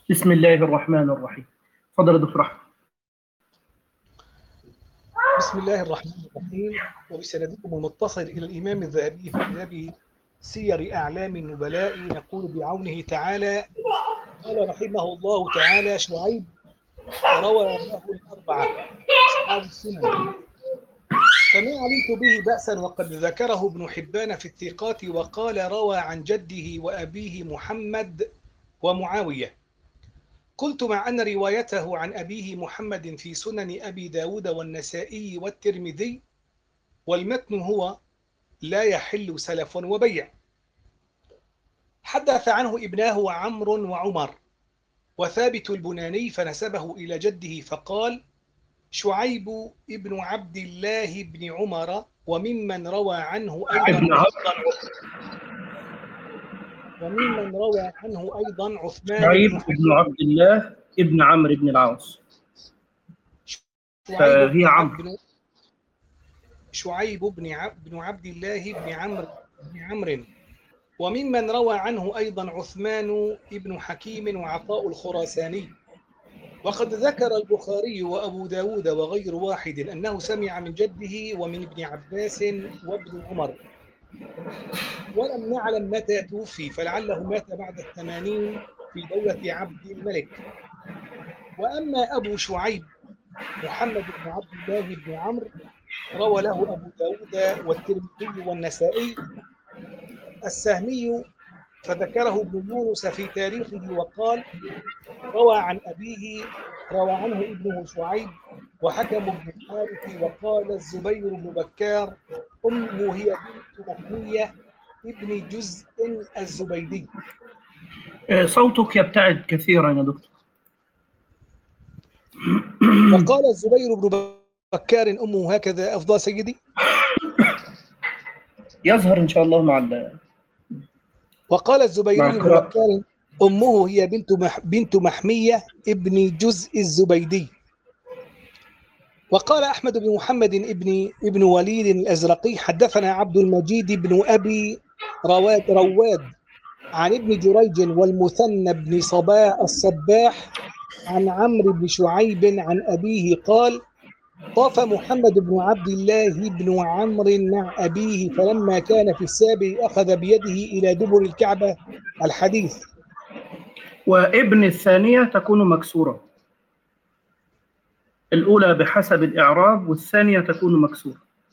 بسم الله الرحمن الرحيم. تفضل يا دكتور أحمد. بسم الله الرحمن الرحيم، وبسندكم المتصل إلى الإمام الذهبي في كتاب سير أعلام النبلاء نقول بعونه تعالى: قال رحمه الله تعالى: شعيب روى له الأربعة أصحاب السنن، فما علمت به بأسا، وقد ذكره ابن حبان في الثقات وقال: روى عن جده وأبيه محمد ومعاوية. قلت: مع أن روايته عن أبيه محمد في سنن أبي داود والنسائي والترمذي، والمتن هو: لا يحل سلف وبيع. حدث عنه ابناه عمرو وعمر وثابت البناني فنسبه إلى جده فقال: شعيب ابن عبد الله بن عمر، وممن روى عنه أيضا عثمان شعيب بن عبد الله ابن عمرو بن العاص. فهي عمرو. شعيب بن عبد الله بن عمرو، وممن روى عنه أيضا عثمان ابن حكيم وعطاء الخراساني. وقد ذكر البخاري وأبو داود وغير واحد أنه سمع من جده ومن ابن عباس وابن عمر، ولم نعلم متى توفي، فلعله مات بعد 80 في دولة عبد الملك. وأما أبو شعيب محمد بن عبد الله بن عمرو روى له أبو داود والترمذي والنسائي. السهمي فذكره ابن يونس في تاريخه وقال: روى عنه ابنه شعيب وحكم بن الحارث. وقال الزبير بن بكار: أمه هي بنت محمية ابن جزء الزبيدي. صوتك يبتعد كثيرا يا دكتور. وقال الزبير بن بكار: أمه هكذا أفضل سيدي. يظهر إن شاء الله وقال الزبير بن بكار: أمه هي بنت محمية ابن جزء الزبيدي. وقال أحمد بن محمد ابن وليد الأزرقي: حدثنا عبد المجيد بن أبي رواد عن ابن جريج والمثنى بن الصباح عن عمرو بن شعيب عن أبيه قال: طاف محمد بن عبد الله بن عمرو مع أبيه، فلما كان في السابع أخذ بيده إلى دبر الكعبة. الحديث. وابن الثانية تكون مكسورة، الأولى بحسب الإعراب والثانية تكون مكسورة.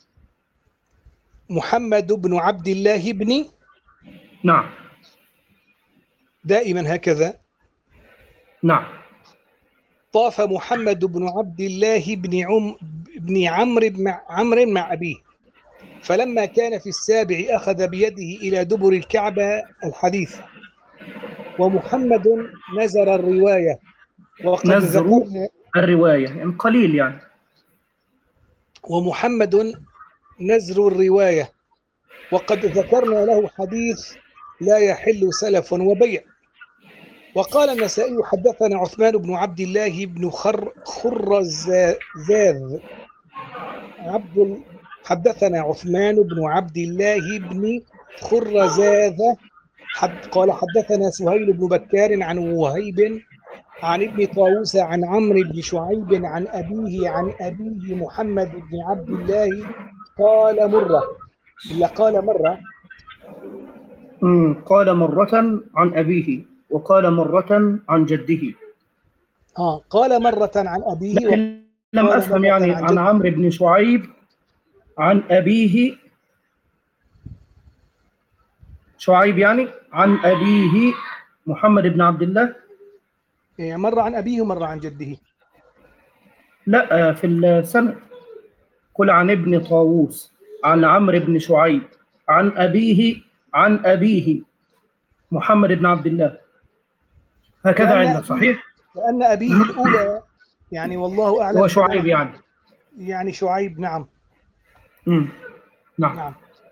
محمد بن عبد الله بن، نعم، دائما هكذا. نعم. طاف محمد بن عبد الله بن عمرو مع أبيه، فلما كان في السابع أخذ بيده إلى دبر الكعبة. الحديث. ومحمد نزر الرواية، وقد ذكرنا الرواية يعني قليل يعني. ومحمد نزر الرواية، وقد ذكرنا له حديث: لا يحل سلف وبيع. وقال النسائي: حدثنا عثمان بن عبد الله بن خرزاذ حدثنا عثمان بن عبد الله بن خرزاذ قال: حدثنا سهيل بن بكار عن وهيب عن ابن طاووس عن عمرو بن شعيب عن أبيه محمد بن عبد الله قال مرة. قال مرة عن أبيه، وقال مرة عن جده. قال مرة عن أبيه، لكن لم أفهم يعني عن عمرو بن شعيب عن أبيه. شعيب يعني عن أبيه محمد بن عبد الله، مرة عن أبيه ومرة عن جده. لا، في السنة. قل عن ابن طاووس عن عمرو بن شعيب عن أبيه محمد بن عبد الله، هكذا عندك صحيح؟ لأن أبيه الأولى يعني والله أعلم هو شعيب يعني شعيب. نعم. نعم.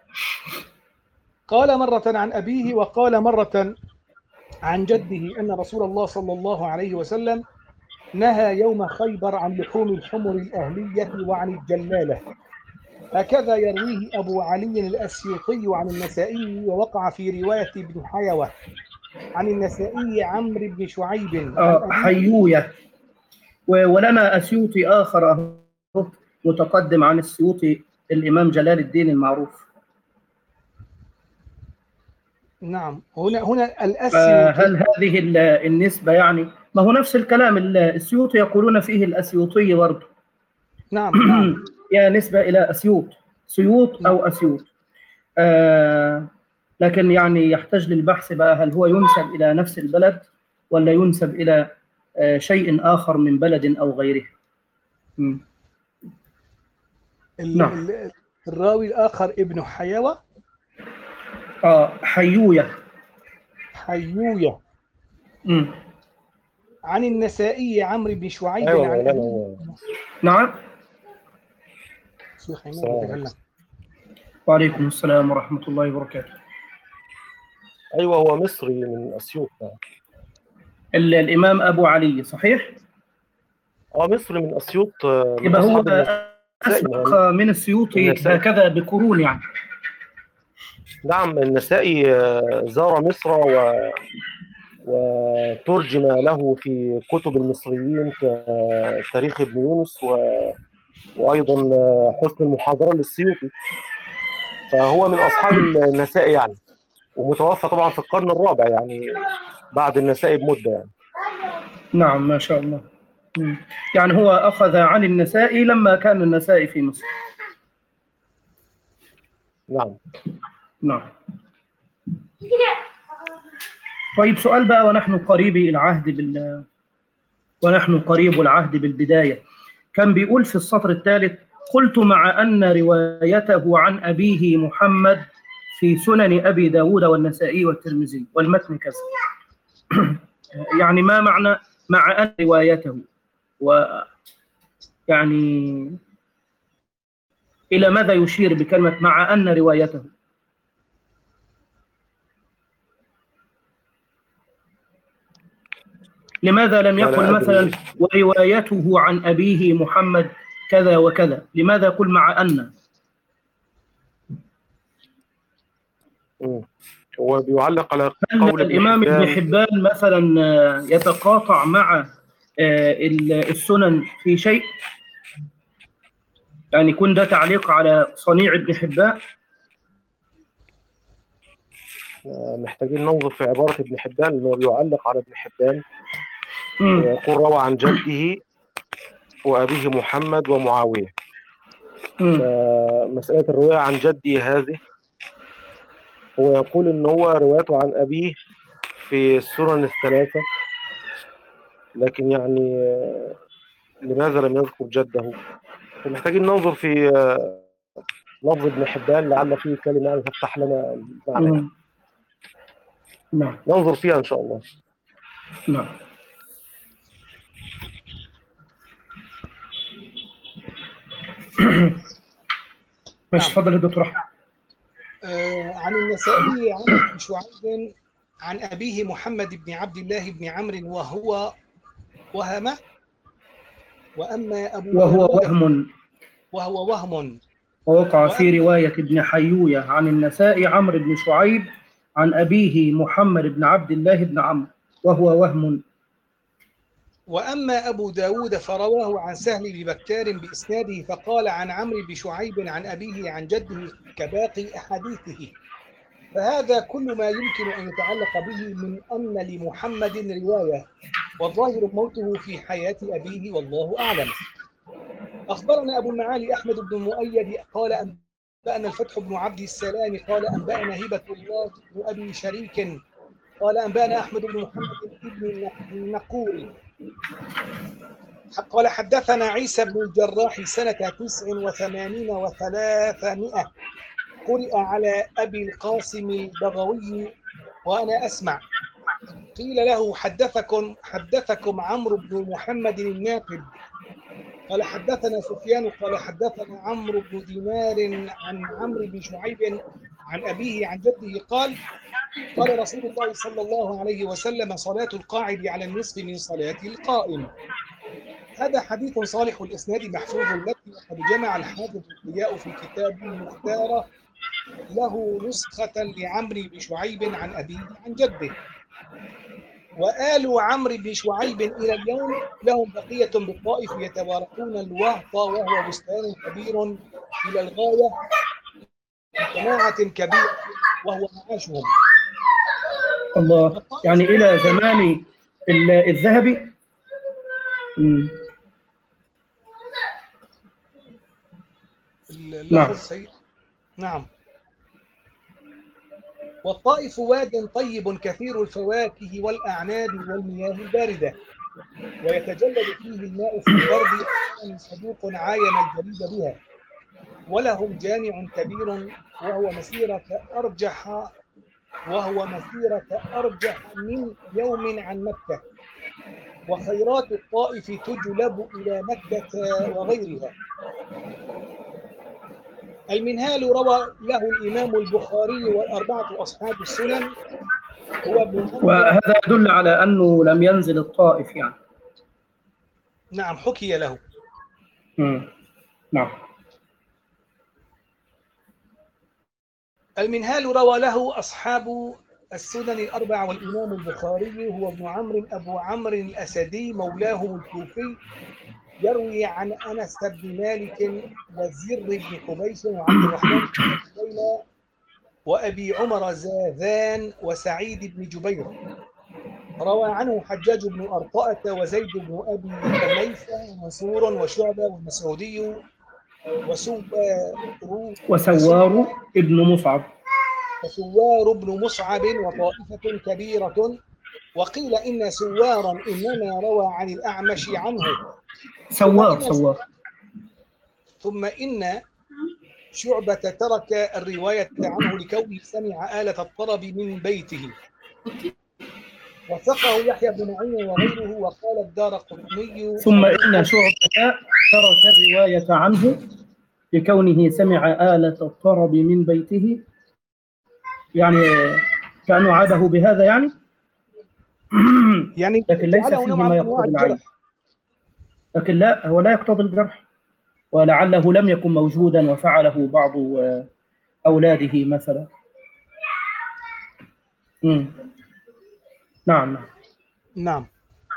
قال مرة عن أبيه، وقال مرة عن جده أن رسول الله صلى الله عليه وسلم نهى يوم خيبر عن لحوم الحمر الأهلية وعن الجلالة. هكذا يرويه أبو علي الأسيوطي عن النسائي، ووقع في رواية ابن حيوة. عن النسائي عمرو بن شعيب حيوية. ولنا أسيوطي آخر أهو متقدم عن السيوطي، الإمام جلال الدين المعروف. نعم، هنا الأسيوطي. هل هذه النسبة يعني ما هو نفس الكلام؟ السيوطي يقولون فيه الأسيوطي برضه. نعم نعم. هي نسبة إلى أسيوط، سيوط أو أسيوط. لكن يعني يحتاج للبحث بقى، هل هو ينسب إلى نفس البلد ولا ينسب إلى شيء آخر من بلد أو غيره. نعم. الراوي الآخر ابن حيوة. حيوية. حيوية. عن النسائي عمرو بن شعيب عن أبيه. نعم. شيخ عماد يتكلم. وعليكم السلام ورحمة الله وبركاته. أيوة، هو مصري من أسيوط. الإمام أبو علي صحيح؟ مصري من أسيوط. يبقى هو أسبق من السيوطي هكذا بقرون يعني. نعم، النسائي زار مصر وترجم له في كتب المصريين كتاريخ ابن يونس وأيضا حسن المحاضرة للسيوطي، فهو من أصحاب النسائي يعني، ومتوفى طبعا في القرن الرابع يعني بعد النسائي بمدة يعني. نعم ما شاء الله. يعني هو أخذ عن النسائي لما كان النسائي في مصر. نعم نعم. طيب سؤال بقى، ونحن قريب العهد بالبداية. كان بيقول في السطر الثالث: قلت مع أن روايته عن أبيه محمد في سنن أبي داود والنسائي والترمذي والمتن كذا. يعني ما معنى مع أن روايته؟ ويعني إلى ماذا يشير بكلمة مع أن روايته؟ لماذا لم يقل مثلا وروايته عن أبيه محمد كذا وكذا؟ لماذا يقول مع أن؟ هو بيعلق على قول الإمام ابن حبان مثلا يتقاطع مع السنن في شيء؟ يعني يكون ده تعليق على صنيع ابن حبان؟ محتاجين ننظر في عبارة ابن حبان، اللي بيعلق على ابن حبان يقول روى عن جده وأبيه محمد ومعاوية. مسألة الرواية عن جدي هذه، هو يقول إن هو روايته عن أبيه في السنن الثلاثة، لكن يعني لماذا لم يذكر جده؟ فمحتاجين ننظر في لفظ ابن حبان، لعل فيه كلمة تفتح لنا المعنى. نعم. ننظر فيها إن شاء الله. نعم. ماشي، تفضل يا دكتور أحمد. عن النسائي عن ابن شعيب عن أبيه محمد بن عبد الله بن عمرو وهو وهم، وأما أبو وهو وهم ووقع في رواية ابن حيوية عن النسائي عمرو بن شعيب عن أبيه محمد بن عبد الله بن عمرو وهو وهم. وأما أبو داود فرواه عن سهل بن بكار بإسناده فقال عن عمرو بن شعيب عن أبيه عن جده كباقي أحاديثه، فهذا كل ما يمكن أن يتعلق به من أن لمحمد رواية، والظاهر موته في حياة أبيه والله أعلم. أخبرنا أبو المعالي أحمد بن مؤيد قال أنبأنا الفتح بن عبد السلام قال أنبأنا هبة الله بن أبي شريك قال أنبأنا أحمد بن محمد بن النقوري قال حدثنا عيسى بن الجراح سنة 89 و300 قرئ على أبي القاسم البغوي وأنا أسمع، قيل له حدثكم عمرو بن محمد الناقد قال حدثنا سفيان قال حدثنا عمرو بن دينار عن عمرو بن شعيب عن أبيه عن جده قال رسول الله صلى الله عليه وسلم صلاة القاعد على النصف من صلاة القائم. هذا حديث صالح الإسناد محفوظ المتن، وقد جمع الحافظ الضياء في كتاب المختار له نسخة لعمرو بن شعيب عن أبيه عن جده. وآل عمرو بن شعيب إلى اليوم لهم بقية بالطائف يتوارثون الوهط، وهو بستان كبير إلى الغاية جماعة كبيرة وهو معاشهم. الله، يعني إلى زمان الذهبي. اللفظ سيء. نعم. والطائف واد طيب كثير الفواكه والأعناب والمياه الباردة، ويتجلد فيه الماء في البرد، صدوق عاين الجليد بها، ولهم جامع كبير وهو مسيرة أرجح من يوم عن مكة، وخيرات الطائف تجلب إلى مكة وغيرها. المنهال روى له الإمام البخاري والأربعة أصحاب السنن، وهذا يدل على أنه لم ينزل الطائف يعني. نعم، حكي له. نعم. المنهال روى له أصحاب السنن الأربعة والإمام البخاري، هو ابن عمرو أبو عمرو الأسدي مولاهم الكوفي، يروي عن أنس بن مالك والزر بن حبيش وعبد الرحمن بن ليلى وأبي عمر زاذان وسعيد بن جبير. روى عنه حجاج بن أرطاءة وزيد بن أبي حميفة ومنصور وشعبة والمسعودي وسوار ابن مصعب وطائفة كبيرة. وقيل إن سوارا إنما روى عن الأعمش عنه. سوار. ثم إن شعبة ترك الرواية عنه لكونه سمع آلة الطرب من بيته. وثقه يحيى بن معين وغيره، وقال الدارقطني. ثم إن شعبة ترك الرواية عنه لكونه سمع آلة الطرب من بيته، يعني كأنه عابه بهذا يعني لكن ليس فيه ما يقتضي العين. لكن لا، هو لا يقتضي الجرح، ولعله لم يكن موجودا وفعله بعض أولاده مثلا. نعم.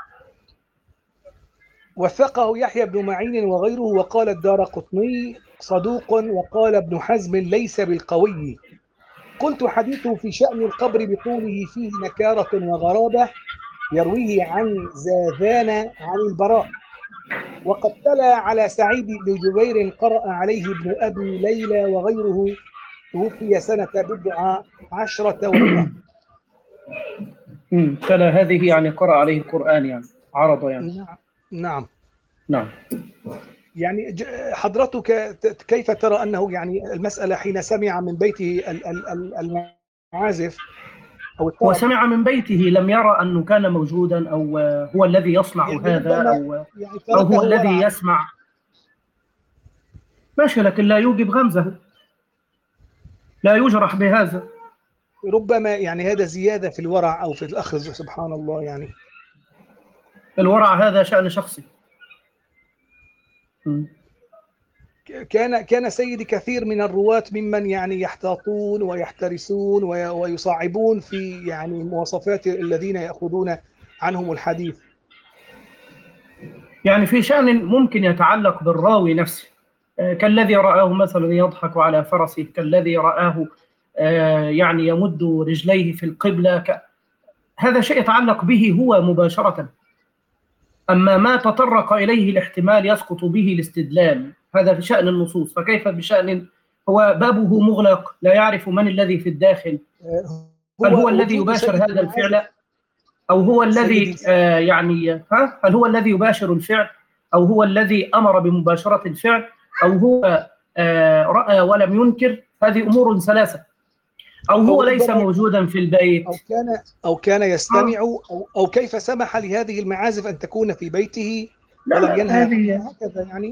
وثقه يحيى بن معين وغيره، وقال الدارقطني صدوق، وقال ابن حزم ليس بالقوي. قلت حديثه في شأن القبر بطوله فيه نكارة وغرابة، يرويه عن زاذان عن البراء. وقد تلا على سعيد بن جبير قرأ عليه ابن أبي ليلى وغيره، توفي سنة 17 و100. تلا هذه يعني قرأ عليه القرآن يعني عرض يعني. نعم. يعني حضرتك كيف ترى أنه يعني المسألة حين سمع من بيته المعازف أو هو سمع من بيته، لم يرى أنه كان موجودا أو هو الذي يصنع يعني هذا أو هو الذي يسمع، ماشي، لكن لا يوجب غمزه، لا يجرح بهذا. ربما يعني هذا زيادة في الورع أو في الأخذ، سبحان الله. يعني الورع هذا شأن شخصي. كان سيدي كثير من الرواة ممن يعني يحتاطون ويحترسون ويصعبون في يعني مواصفات الذين يأخذون عنهم الحديث. يعني في شأن ممكن يتعلق بالراوي نفسه، كالذي رآه مثلا يضحك على فرسه، كالذي رآه يعني يمد رجليه في القبلة، هذا شيء يتعلق به هو مباشرة. أما ما تطرق إليه الاحتمال يسقط به الاستدلال، هذا في شأن النصوص. فكيف بشأن هو بابه مغلق، لا يعرف من الذي في الداخل، هل هو الذي يباشر هذا الفعل أو هو الذي هل هو الذي يباشر الفعل أو هو الذي أمر بمباشرة الفعل أو هو رأى ولم ينكر. هذه أمور ثلاثة. أو هو ليس موجودا في البيت أو كان يستمع أو كيف سمح لهذه المعازف أن تكون في بيته ولم ينهى هكذا يعني.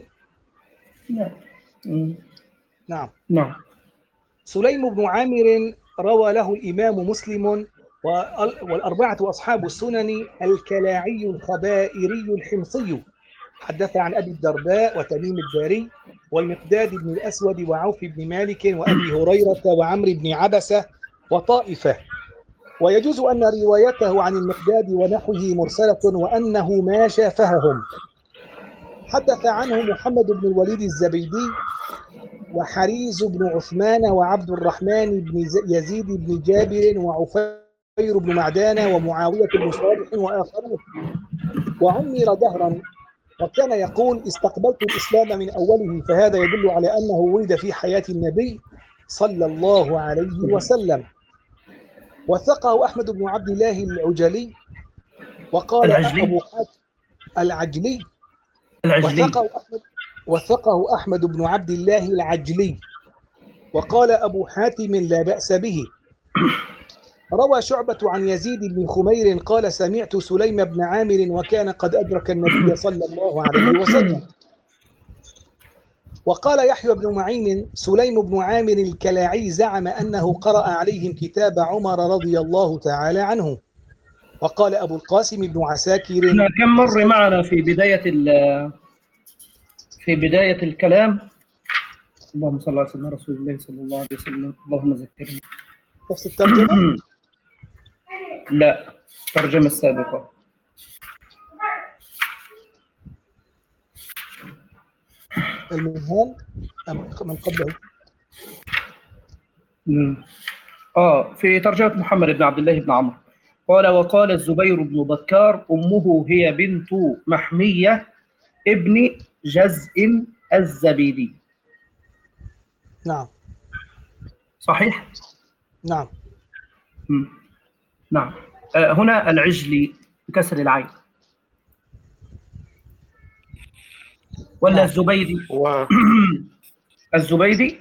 نعم. سليم بن عامر روى له الإمام مسلم والأربعة أصحاب السنن. الكلاعي الخبائري الحمصي حدث عن أبي الدرداء وتميم الداري والمقداد بن الأسود وعوف بن مالك وأبي هريرة وعمرو بن عبسة وطائفة. ويجوز أن روايته عن المقداد ونحوه مرسلة وأنه ما شافههم. حدث عنه محمد بن الوليد الزبيدي وحريز بن عثمان وعبد الرحمن بن يزيد بن جابر وعفير بن معدان ومعاوية بن صالح وآخرون، وعمر دهرا، وكان يقول استقبلت الإسلام من أوله، فهذا يدل على أنه ولد في حياة النبي صلى الله عليه وسلم. وثقه أحمد بن عبد الله العجلي، وقال أبو حاتم العجلي، وثقه أحمد بن عبد الله العجلي، وقال أبو حاتم لا بأس به. روى شعبة عن يزيد بن خمير قال سمعت سليم بن عامر وكان قد أدرك النبي صلى الله عليه وسلم. وقال يحيى بن معين سليم بن عامر الكلاعي زعم أنه قرأ عليهم كتاب عمر رضي الله تعالى عنه. وقال أبو القاسم بن عساكر كم مر معنا في بداية الكلام. اللهم صل على سيدنا رسول الله صلى الله عليه وسلم. اللهم ذكرني. نفس الترجمة؟ لا، الترجمة السابقة. المنهال من قبله. في ترجمة محمد بن عبد الله بن عمرو قال وقال الزبير بن بكار أمه هي بنت محمية ابن جزء الزبيدي. نعم صحيح؟ نعم. نعم. هنا العجلي بكسر العين ولا الزبيدي؟ الزبيدي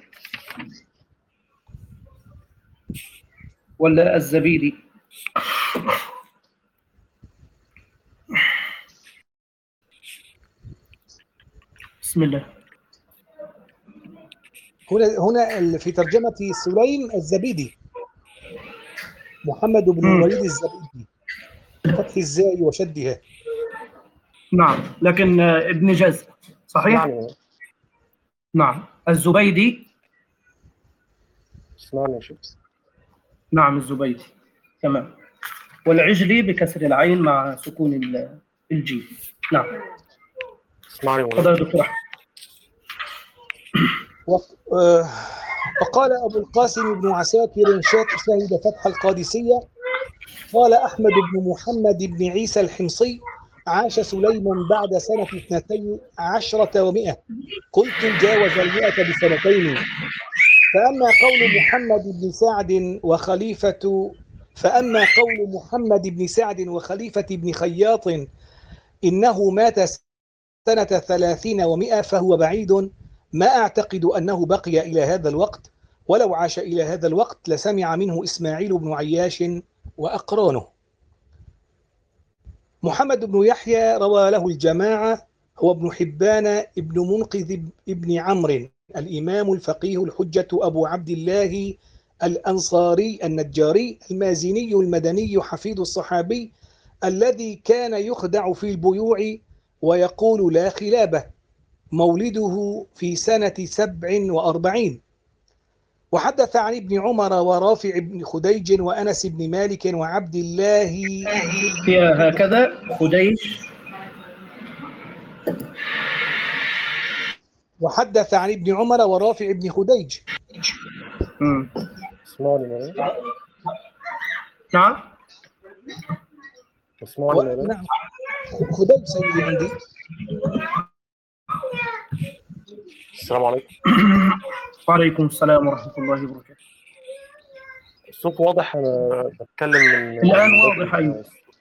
ولا الزبيدي؟ بسم الله. هنا في ترجمة سليم الزبيدي محمد بن الوليد الزبيدي فتح الزاي وشدها. نعم، لكن ابن جزء صحيح؟ نعم. الزبيدي نعم الزبيدي تمام. والعجلي بكسر العين مع سكون الجيم. نعم. تفضل يا دكتور أحمد. وقال أبو القاسم بن عساكر شهد فتح القادسية قال أحمد بن محمد بن عيسى الحمصي عاش سليم بعد سنة 12 و100 قلت جاوز 100 بسنتين. فأما قول محمد بن سعد وخليفة بن خياط إنه مات سنة 30 و100 فهو بعيد، ما أعتقد أنه بقي إلى هذا الوقت، ولو عاش إلى هذا الوقت لسمع منه إسماعيل بن عياش وأقرانه. محمد بن يحيى روى له الجماعة، هو ابن حبان ابن منقذ ابن عمرو الإمام الفقيه الحجة أبو عبد الله الأنصاري النجاري المازني المدني حفيد الصحابي الذي كان يخدع في البيوع ويقول لا خلابه، مولده في سنة 47. وحدث عن ابن عمر ورافع بن خديج وأنس بن مالك وعبد الله فيها هكذا خديج. وحدث عن ابن عمر ورافع بن خديج. نعم. نعم خديج سيدي عندي. السلام عليكم. وعليكم السلام ورحمة الله وبركاته. الصوت واضح؟ أنا بتكلم من الآن واضح. أيوه.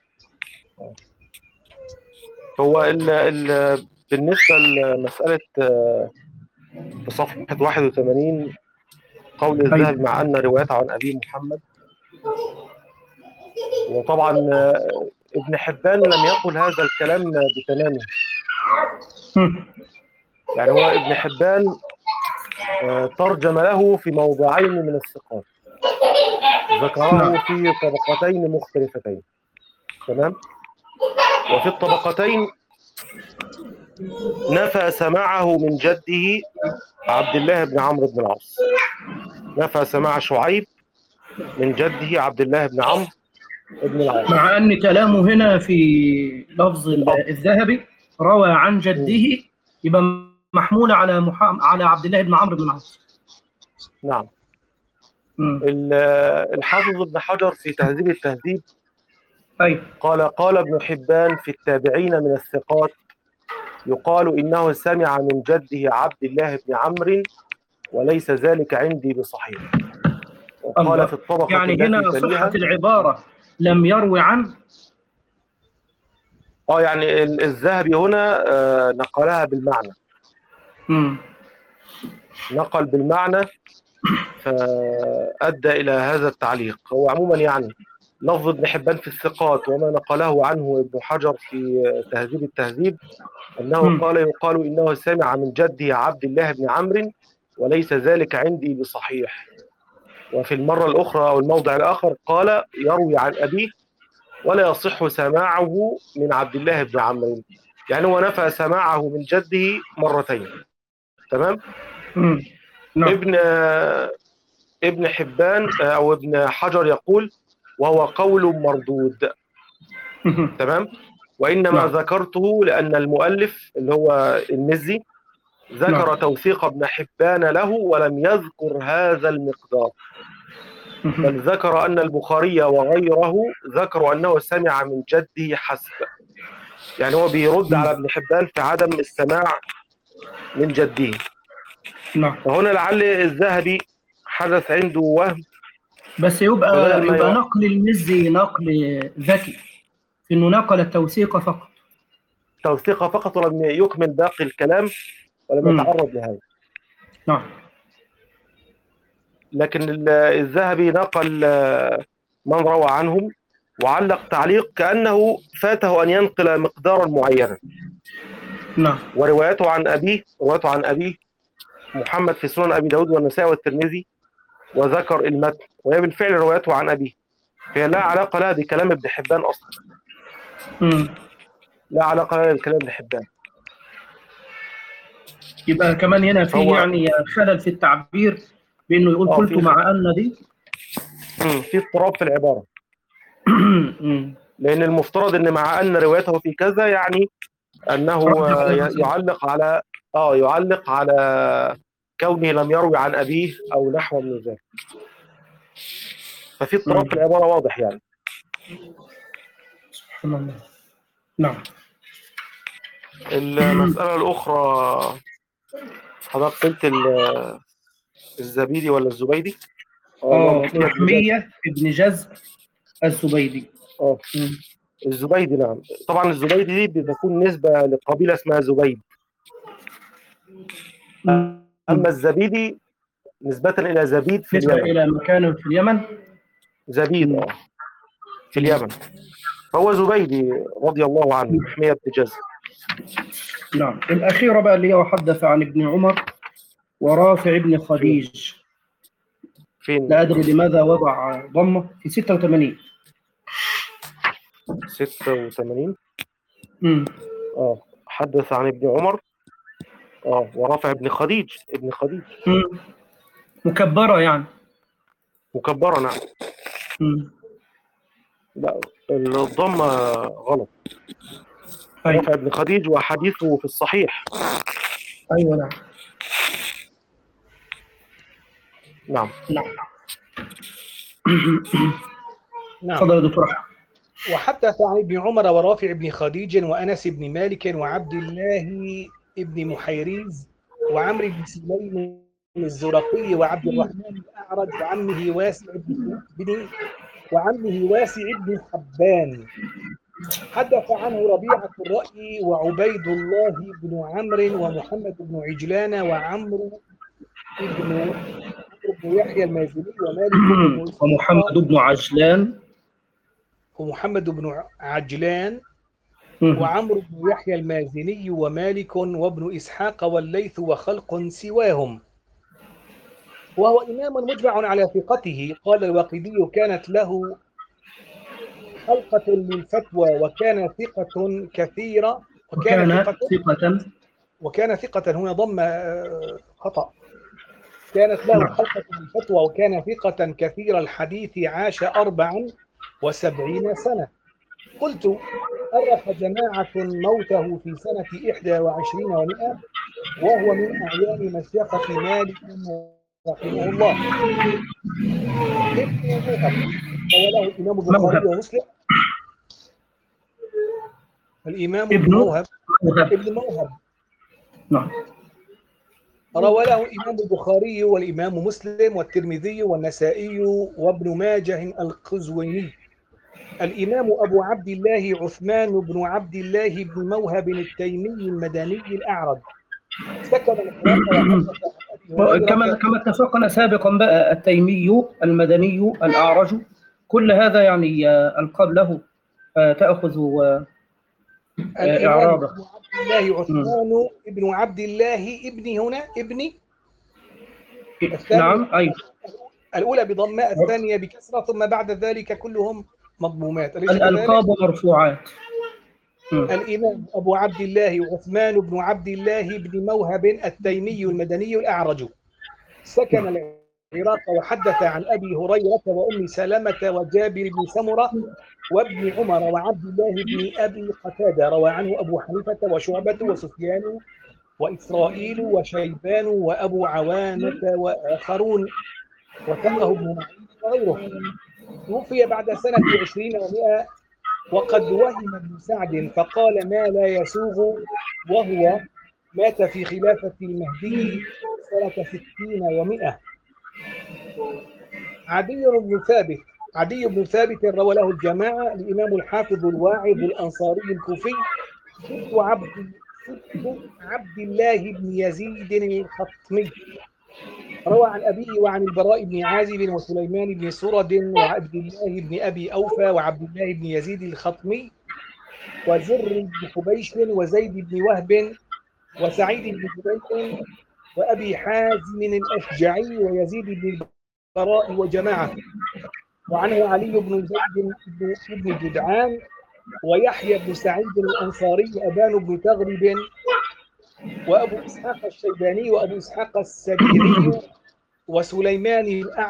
هو بالنسبة لمسألة في صفحة 81 قول الذهبي مع أن روايات عن أبي محمد، وطبعا ابن حبان لم يقل هذا الكلام بتمامه. يعني هو ابن حبان ترجم له في موضعين من الثقات، ذكره في طبقتين مختلفتين. تمام. وفي الطبقتين نفى سماعه من جده عبد الله بن عمرو بن العاص، نفى سماع شعيب من جده عبد الله بن عمرو ابن العاص. مع أن كلامه هنا في لفظ الذهبي روى عن جده، يبقى محمولة على عبد الله بن عمرو بن العاص. نعم. مم. الحافظ ابن حجر في تهذيب التهذيب أيوة. قال ابن حبان في التابعين من الثقات يقال إنه سمع من جده عبد الله بن عمرو وليس ذلك عندي بصحيح. وقال في الطبقة يعني التي هنا تليها صحة العبارة لم يروي عنه. يعني الذهبي هنا نقلها بالمعنى. نقل بالمعنى فأدى إلى هذا التعليق. هو عموما يعني لفظ ابن حبان في الثقات وما نقله عنه ابن حجر في تهذيب التهذيب أنه يقال إنه سمع من جده عبد الله بن عمرو وليس ذلك عندي بصحيح. وفي المرة الأخرى أو الموضع الآخر قال يروي عن أبيه ولا يصح سماعه من عبد الله بن عمرو، يعني هو نفى سماعه من جده مرتين. تمام. ابن حبان أو ابن حجر يقول وهو قول مردود. تمام. وإنما ذكرته لأن المؤلف اللي هو المزي ذكر توثيق ابن حبان له ولم يذكر هذا المقدار، بل ذكر أن البخاري وغيره ذكروا أنه سمع من جده حسب. يعني هو بيرد على ابن حبان في عدم السماع من جده. فهنا لعل الذهبي حدث عنده وهم، بس يبقى نقل المزي نقل ذكي في انه نقل التوثيق فقط. توثيق فقط ولم يكمل باقي الكلام ولم يتعرض لهذا. نعم. لكن الذهبي نقل من روى عنهم وعلق تعليق كأنه فاته أن ينقل مقدارا معينا. نعم. وروايته عن أبيه محمد في سنن أبي داود والنسائي والترمذي وذكر المتن، وهي بالفعل روايته عن أبيه، فهي لا علاقة لها بكلام ابن حبان أصلا. لا علاقة لها بكلام ابن حبان. يبقى كمان هنا في يعني خلل في التعبير بأنه يقول قلت مع أن دي في اضطراب في العبارة. لأن المفترض أن مع أن روايته في كذا يعني أنه يعلق على كونه لم يروي عن أبيه أو نحو من ذلك. ففي اضطراب في العبارة واضح يعني. سبحان الله. نعم. المسألة الأخرى حضرتك قلت الزبيدي ولا الزبيدي؟ محمية ابن جزء الزبيدي. الزبيدي. نعم. طبعا الزبيدي دي بتكون نسبة لقبيلة اسمها زبيد. أما الزبيدي نسبة إلى زبيد في اليمن. إلى مكان في اليمن. زبيد في اليمن. فهو زبيدي رضي الله عنه محمية بن جزء. نعم. الأخيرة بقى اللي هو حدث عن ابن عمر ورافع ابن خديج. فين؟ لا أدري لماذا وضع ضمة في 86. 86. حدث عن ابن عمر ورافع ابن خديج. مكبرة يعني. مكبرة. نعم. لا الضمة غلط. رافع ابن خديج وحديثه في الصحيح. أيوة. نعم. نعم. نعم. تفضل يا دكتور. وحدث عن ابن عمر ورافع بن خديج وأنس بن مالك وعبد الله بن محيريز وعمرو بن سليم الزرقي وعبد الرحمن الأعرج وعمه واسع بن حبان. حدث عنه ربيعة الرأي وعبيد الله بن عمرو ومحمد بن عجلان وعمرو بن يحيى المازني ومالك ومحمد بن عجلان وعمرو بن يحيى المازني ومالك وابن إسحاق والليث وخلق سواهم. وهو إمام مجمع على ثقته. قال الواقدي كانت له حلقة للفتوى وكان ثقة كثيرة. وكان ثقة هنا ضم خطأ. كانت له حلقة للفتوى وكان ثقة كثير الحديث عاش 4 و70 سنة. قلت: أرخ جماعة موته في سنة 21 و100 وهو من أعيان مشيخة مالك رحمه الله. ابن موهب رواه الإمام البخاري ومسلم. الإمام ابن موهب نعم. روى له الإمام البخاري والإمام مسلم والترمذي والنسائي وابن ماجه القزويني. الإمام أبو عبد الله عثمان بن عبد الله بن موهب التيمي المدني الأعرج سكن كما اتفقنا سابقا بقى التيمي المدني الأعرج، كل هذا يعني ألقاب له تأخذ إعرابه. أبو عبد الله عثمان ابن عبد الله ابن هنا ابني. نعم أيوه. الأولى بضماء الثانية بكسرة ثم بعد ذلك كلهم مضمومات. الألقاب مرفوعات. الإمام أبو عبد الله عثمان بن عبد الله بن موهب التيمي المدني الأعرج سكن العراق وحدث عن أبي هريرة وأم سلمة وجابر بن سمرة وابن عمر وعبد الله بن أبي قتادة. روى عنه أبو حنيفة وشعبة وسفيان وإسرائيل وشيبان وأبو عوانة وآخرون وثقه ابن معين وغيره. توفي بعد سنة 20 و100 وقد وهم ابن سعد فقال ما لا يسوغ، وهو مات في خلافة المهدي سنة 60 و100. عدي بن ثابت روى له الجماعة. الإمام الحافظ الواعظ الأنصاري الكوفي ست عبد الله بن يزيد الخطمي روى عن أبيه وعن البراء بن عازب وسليمان بن سرد وعبد الله بن أبي أوفى وعبد الله بن يزيد الخطمي وزر بن حبيش وزيد بن وهب وسعيد بن جبير وأبي حازم الأشجعي ويزيد بن البراء وجماعة. وعنه علي بن زيد بن جدعان ويحيى بن سعيد الأنصاري وأبان بن تغلب وأبو إسحاق الشيباني وأبو إسحاق السبيعي وسليمان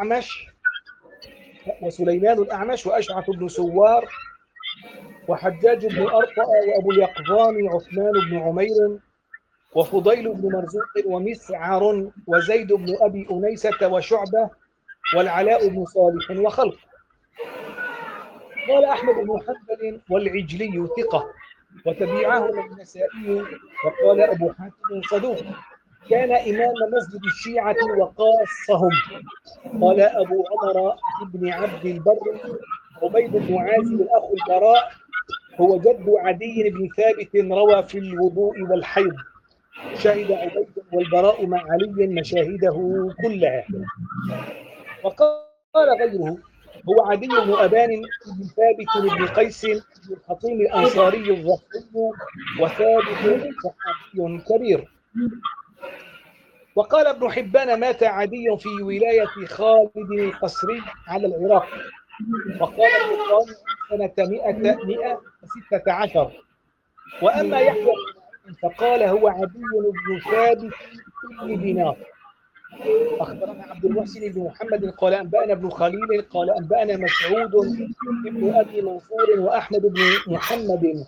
الأعمش وأشعث بن سوار وحجاج بن أرطأ وأبو اليقظان عثمان بن عمير وفضيل بن مرزوق ومسعر وزيد بن أبي أنيسة وشعبة والعلاء بن صالح وخلق. قال أحمد بن حنبل والعجلي ثقة وتبعه النسائي وقال أبو حاتم صدوق كان إمام مسجد الشيعة وقاصهم. قال أبو عمر بن عبد البر عبيد بن عازب الأخ البراء هو جد عدي بن ثابت روى في الوضوء والحيض. شهد عبيد والبراء مع علي مشاهده كلها. وقال غيره هو عدي بن أبان بن ثابت بن قيس بن الحطيم الأنصاري الظفري وثابت صحابي كبير. وقال ابن حبان مات عدي في ولاية خالد القصري على العراق. وقال البخاري سنة 116. وأما يحيى فقال هو عدي بن ثابت بن دينار. أخبرنا عبد المحسن بن محمد قال أنبأنا ابن خليل قال أنبأنا مسعود بن أبي منصور وأحمد بن محمد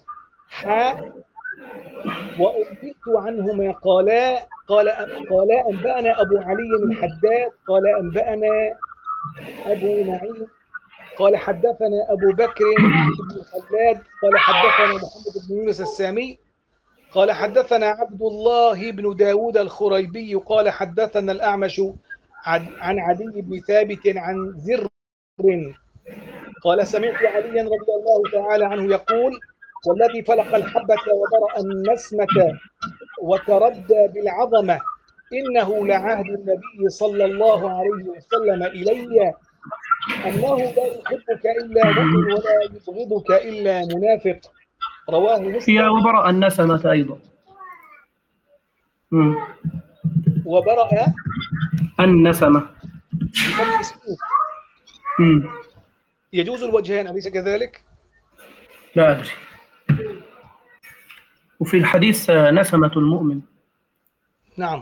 وأنبئت عنهما قال أنبأنا أبو علي الحداد قال أنبأنا أبو نعيم قال حدثنا أبو بكر بن خلاد قال حدثنا محمد بن يونس السامي قال حدثنا عبد الله بن داود الخريبي قال حدثنا الأعمش عن عدي بن ثابت عن زر قال سمعت عليا رضي الله تعالى عنه يقول والذي فلق الحبة وبرأ النسمة وتردى بالعظمة إنه لعهد النبي صلى الله عليه وسلم إلي أنه لا يحبك إلا مؤمن ولا يبغضك إلا منافق. رواه مسلم. وبرأ النسمة أيضا. وبرأ النسمة. يجوز الوجهين أليس كذلك؟ لا أدري. وفي الحديث نسمة المؤمن. نعم.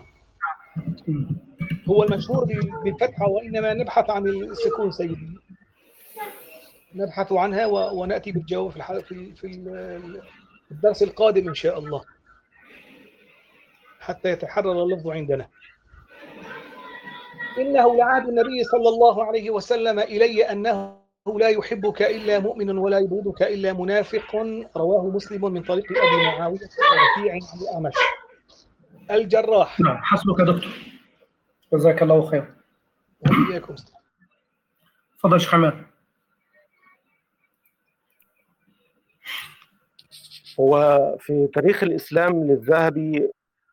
هو المشهور بالفتحة وإنما نبحث عن السكون سيدي. نبحث عنها ونأتي بالجواب في الدرس القادم إن شاء الله، حتى يتحرر اللفظ عندنا. إنه لعهد النبي صلى الله عليه وسلم إلي أنه لا يحبك إلا مؤمن ولا يبغضك إلا منافق. رواه مسلم من طريق أبي معاوية ووكيع عن الأعمش. الجراح. نعم، حسبك يا دكتور، جزاك الله خير. وإياكم. تفضل شيخ حماد. هو في تاريخ الإسلام للذهبي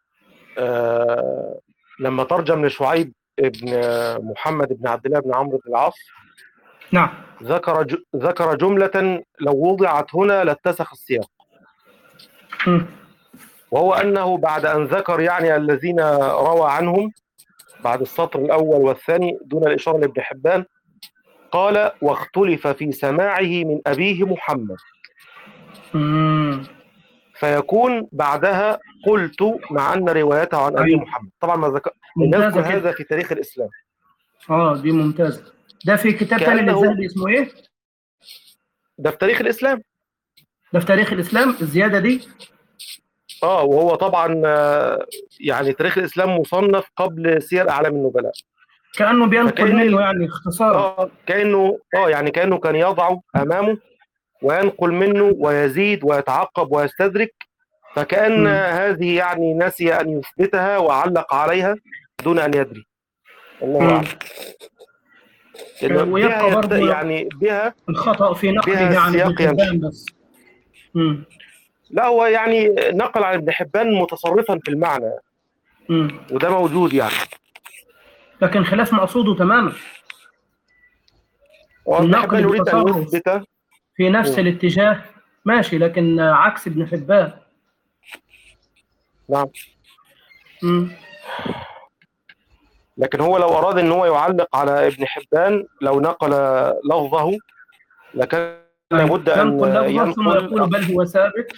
لما ترجم لشعيب ابن محمد بن عبد الله بن عمرو بن العاص، نعم، ذكر جملة لو وضعت هنا لاتسخ السياق، وهو أنه بعد أن ذكر يعني الذين روى عنهم بعد السطر الأول والثاني دون الإشارة لابن حبان، قال واختلف في سماعه من أبيه محمد، فيكون بعدها قلت مع أن روايته عن أبي محمد. طبعا ما ذكر هذا في تاريخ الإسلام. دي ممتازة. ده في كتاب تاني للذهبي اسمه إيه؟ ده في تاريخ الإسلام. ده في تاريخ الإسلام الزيادة دي؟ وهو طبعا يعني تاريخ الإسلام مصنف قبل سير أعلام النبلاء، كأنه بينقل منه يعني اختصارا. كأنه كان يضعه أمامه وينقل منه ويزيد ويتعقب ويستدرك، فكأن هذه يعني نسي أن يثبتها وعلق عليها دون أن يدري. الله أعلم. ويبقى برضه يعني بها الخطأ في نقله عن ابن حبان بس. لا، هو يعني نقل عن ابن حبان متصرفا في المعنى، وده موجود يعني، لكن خلاف مقصوده تماما. ابن حبان يريد أن يثبت في نفس الاتجاه ماشي، لكن عكس ابن حبان. نعم. لكن هو لو أراد أن هو يعلق على ابن حبان، لو نقل لفظه لكان لابد أن ينقل ثم يقول بل هو ثابت.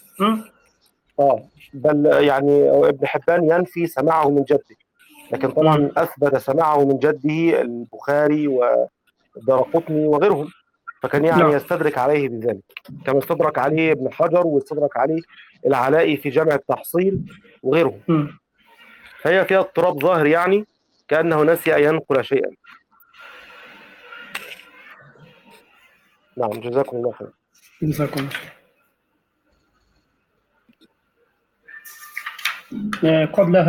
بل يعني ابن حبان ينفي سماعه من جده، لكن طبعا أثبت سماعه من جده البخاري والدارقطني وغيرهم، فكان يعني يستدرك عليه بذلك، كما استدرك عليه ابن حجر واستدرك عليه العلائي في جامع التحصيل وغيرهم. فهي فيها اضطراب ظاهر، يعني كأنه نسي أن ينقل شيئا. نعم، جزاكم الله خير. جزاكم الله.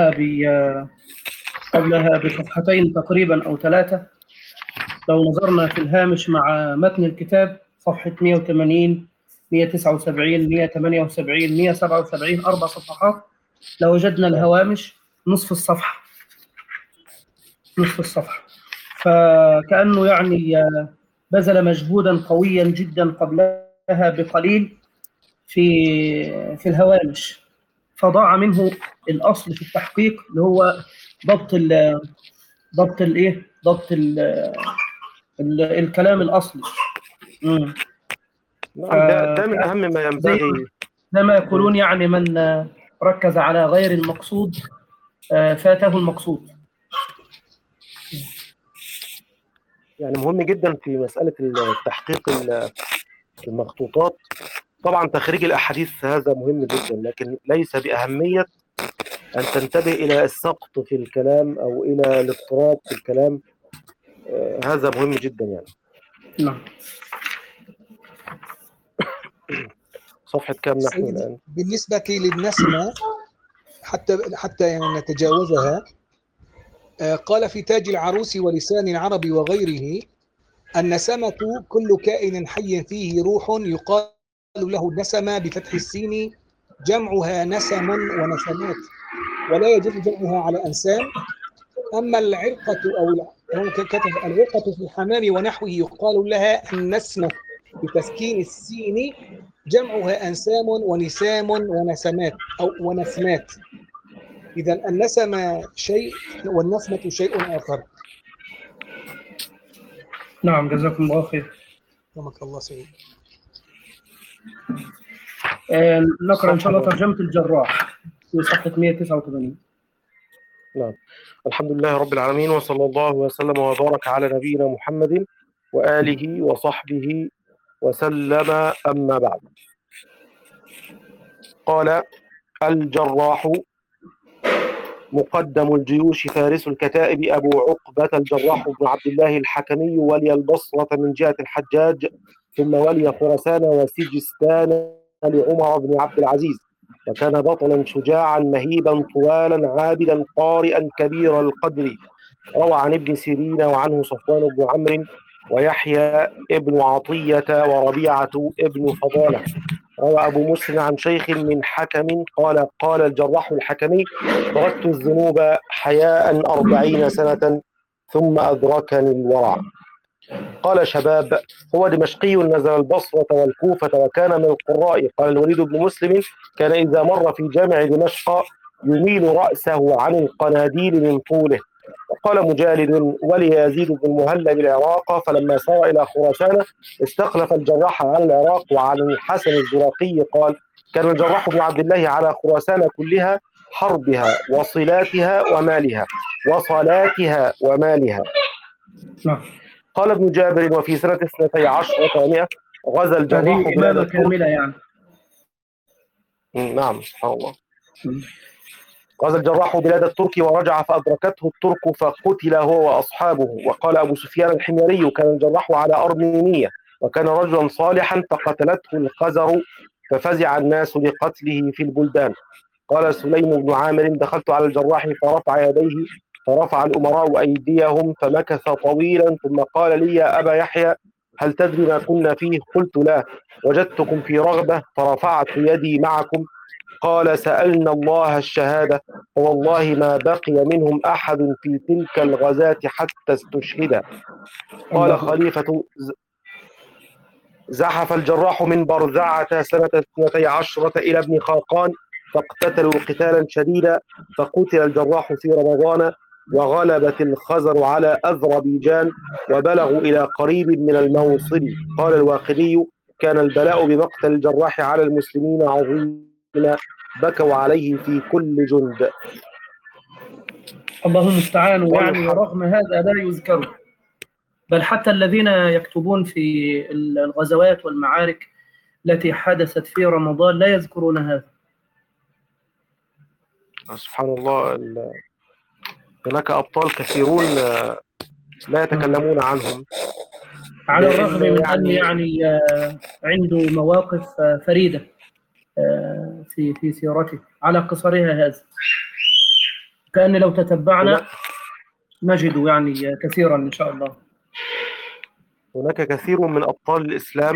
قبلها بصفحتين تقريبا أو 3، لو نظرنا في الهامش مع متن الكتاب صفحة 180 179 178 177 4 صفحات، لو وجدنا الهوامش نصف الصفحة، فكأنه يعني بذل مجهودا قويا جدا قبلها بقليل في الهوامش، فضاع منه الأصل في التحقيق اللي هو ضبط الكلام الأصلي. ده من أهم ما ينبغي، زي ما يقولون يعني من ركز على غير المقصود فاته المقصود. يعني مهم جدا في مسألة التحقيق المخطوطات. طبعا تخريج الأحاديث هذا مهم جدا، لكن ليس بأهمية أن تنتبه إلى السقط في الكلام أو إلى الاضطراب في الكلام. هذا مهم جدا يعني. نعم. صفحة كام نحن الآن؟ بالنسبة للنسمة حتى يعني نتجاوزها، قال في تاج العروس ولسان العرب وغيره: النسمة كل كائن حي فيه روح يقال له النسمة بفتح السين، جمعها نسم ونسمات، ولا يجوز جمعها على أنسام. أما العرقة كتب العرقة في الحمام ونحوه يقال لها النسمة بتسكين السين، جمعها أنسام ونسام ونسمات أو ونسمات. إذا النسمة شيء والنسمة شيء آخر. نعم، جزاكم الله خير. رحمك الله سعيد. نقرأ إن شاء الله ترجمة الجراح في صفحة 189. نعم. الحمد لله رب العالمين، وصلى الله وسلم وبارك على نبينا محمد وآله وصحبه وسلم. أما بعد. قال الجراح مقدم الجيوش فارس الكتائب أبو عقبة الجراح بن عبد الله الحكمي، ولي البصرة من جهة الحجاج، ثم ولي خراسان وسجستان لعمر بن عبد العزيز، وكان بطلا شجاعا مهيبا طوالا عابدا قارئا كبير القدر. روى عن ابن سيرين وعنه صفوان بن عمرو ويحيى ابن عطية وربيعة ابن فضالة. روى أبو مسلم عن شيخ من حكم قال قال الجراح الحكمي: تركت الذنوب حياء 40 سنة ثم أدركني الورع. قال شباب: هو دمشقي نزل البصرة والكوفة وكان من القراء. قال الوليد بن مسلم: كان إذا مر في جامع دمشق يميل رأسه عن القناديل من طوله. وقال مجالد: ولي يزيد بن المهلب العراق، فلما سار إلى خراسان استخلف الجراح عن العراق. وعن الحسن الزراقي قال: كان الجراح بن عبد الله على خراسان كلها، حربها وصلاتها ومالها وصلاتها ومالها. قال ابن جابر: وفي سنة 12 غزا الجراح هذه إمامة كاملة يعني. نعم، سبحان الله. غزا الجراح بلاد الترك ورجع فأدركته الترك فقتل هو وأصحابه. وقال أبو سفيان الحميري: كان الجراح على أرمينية وكان رجلا صالحا فقتلته الخزر ففزع الناس لقتله في البلدان. قال سليم بن عامر: دخلت على الجراح فرفع يديه فرفع الأمراء أيديهم فمكث طويلا، ثم قال لي: يا أبا يحيى، هل تدري ما كنا فيه؟ قلت: لا. وجدتكم في رغبة فرفعت يدي معكم. قال: سألنا الله الشهادة، فوالله ما بقي منهم أحد في تلك الغزاة حتى استشهد. قال خليفة: زحف الجراح من برزعة سنة 12 إلى ابن خاقان فاقتتلوا قتالا شديدا، فقتل الجراح في رمضان، وغلبت الخزر على أذربيجان وبلغوا إلى قريب من الموصل. قال الواقدي: كان البلاء بمقتل الجراح على المسلمين عظيما، بكوا عليه في كل جند. الله المستعان. يعني رغم هذا لا يذكر، بل حتى الذين يكتبون في الغزوات والمعارك التي حدثت في رمضان لا يذكرون هذا. سبحان الله. هناك أبطال كثيرون لا يتكلمون عنهم، على الرغم من أن يعني عنده مواقف فريدة في سيرته على قصرها هذا. كأن لو تتبعنا نجد يعني كثيرا إن شاء الله. هناك كثير من أبطال الإسلام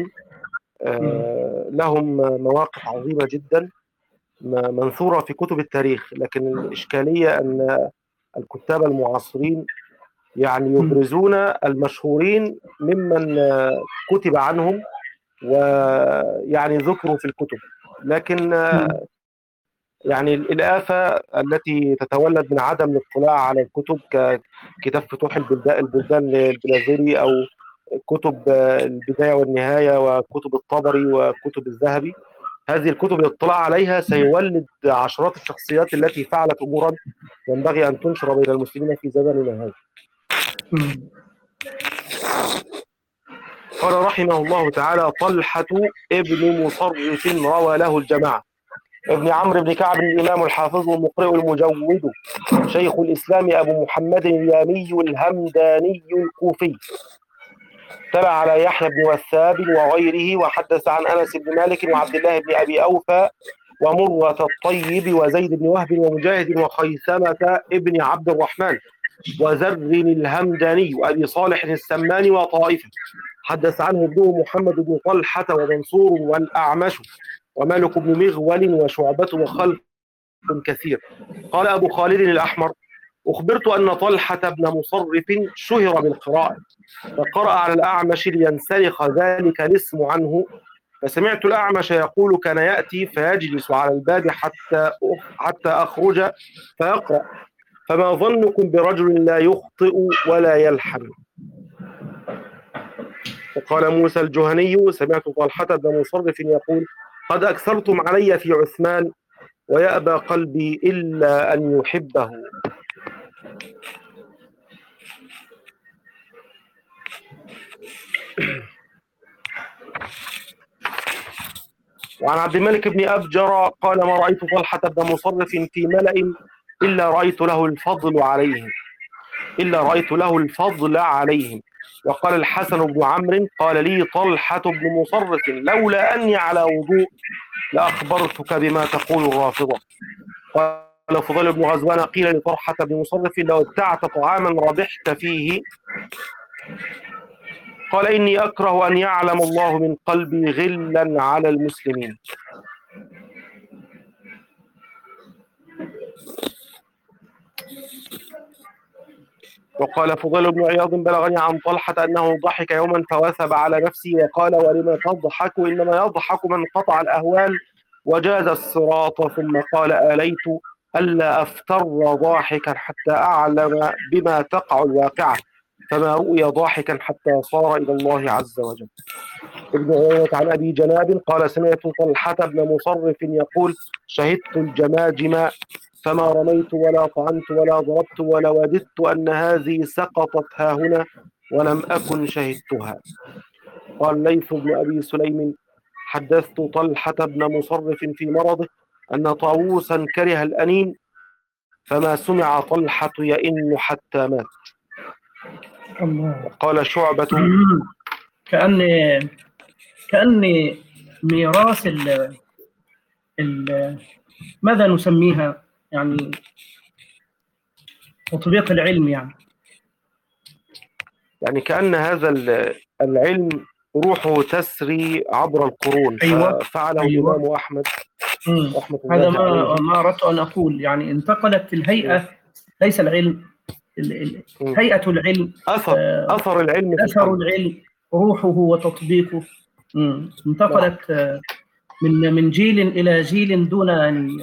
لهم مواقف عظيمة جدا منثورة في كتب التاريخ، لكن الإشكالية أن الكتاب المعاصرين يعني يبرزون المشهورين ممن كتب عنهم ويعني ذكروا في الكتب، لكن يعني الآفة التي تتولد من عدم الاطلاع على الكتب ككتاب فتوح البلدان للبلازوري، أو كتب البداية والنهاية وكتب الطبري وكتب الذهبي، هذه الكتب الاطلاع عليها سيولد عشرات الشخصيات التي فعلت أمورا ينبغي أن تنشر بين المسلمين في زمننا هذا. قال رحمه الله تعالى: طلحة ابن مصرف روى له الجماعة. ابن عمرو بن كعب الإمام الحافظ المقرئ المجود، شيخ الإسلام أبو محمد اليامي الهمداني الكوفي، تبع على يحيى بن وثاب وغيره، وحدث عن أنس بن مالك وعبد الله بن أبي أوفى ومرة الطيب وزيد بن وهب ومجاهد وخيثمة ابن عبد الرحمن وزر الهمداني وأبي صالح السماني وطائفة. حدث عنه ابنه محمد بن طلحة ومنصور والأعمش ومالك بن مغول وشعبة وخلق كثير. قال أبو خالد الأحمر: أخبرت أن طلحة بن مصرف شهر بالقراءة، فقرأ على الأعمش لينسلخ ذلك الاسم عنه، فسمعت الأعمش يقول: كان يأتي فيجلس على الباب حتى أخرج فيقرأ، فما ظنكم برجل لا يخطئ ولا يلحن. وقال موسى الجهني: سمعت طلحة بن مصرف يقول: قد أكثرتم علي في عثمان ويأبى قلبي إلا أن يحبه. وعن عبد الملك بن أبجر قال ما رأيت طلحة بن مصرف في ملأ إلا رأيت له الفضل عليهم. وقال الحسن بن عمرو قال لي طلحة بن مصرف لولا أني على وضوء لأخبرتك بما تقول الرافضة. قال فضيل بن غزوان قيل لطلحة بن مصرف لو ابتعت طعاما ربحت فيه قال إني أكره أن يعلم الله من قلبي غلا على المسلمين. وقال فضيل بن عياض بلغني عن طلحة أنه ضحك يوما فوثب على نفسه وقال ولم تضحك إنما يضحك من قطع الأهوال وجاز الصراط. ثم قال آليت ألا أفتر ضاحكا حتى أعلم بما تقع الواقعة فما رؤي ضاحكا حتى صار إلى الله عز وجل. ابن عيينة عن أبي جناب قال سمعت طلحة بن مصرف يقول شهدت الجماجم فما رميت ولا طعنت ولا ضربت ولا وددت أن هذه سقطت هاهنا ولم أكن شهدتها. قال ليث بن أبي سليم حدثت طلحة بن مصرف في مرضه أن طاووسا كره الأنين فما سمع طلحة يئن حتى مات. قال شعبة كأن ميراث ماذا نسميها يعني تطبيق العلم يعني كأن هذا العلم روحه تسري عبر القرون. أيوة. فعله الإمام أحمد رحمة الله هذا عليه. ما أردت أن أقول يعني انتقلت الهيئة ليس العلم هيئة العلم أثر العلم روحه وتطبيقه انتقلت من جيل إلى جيل دون أن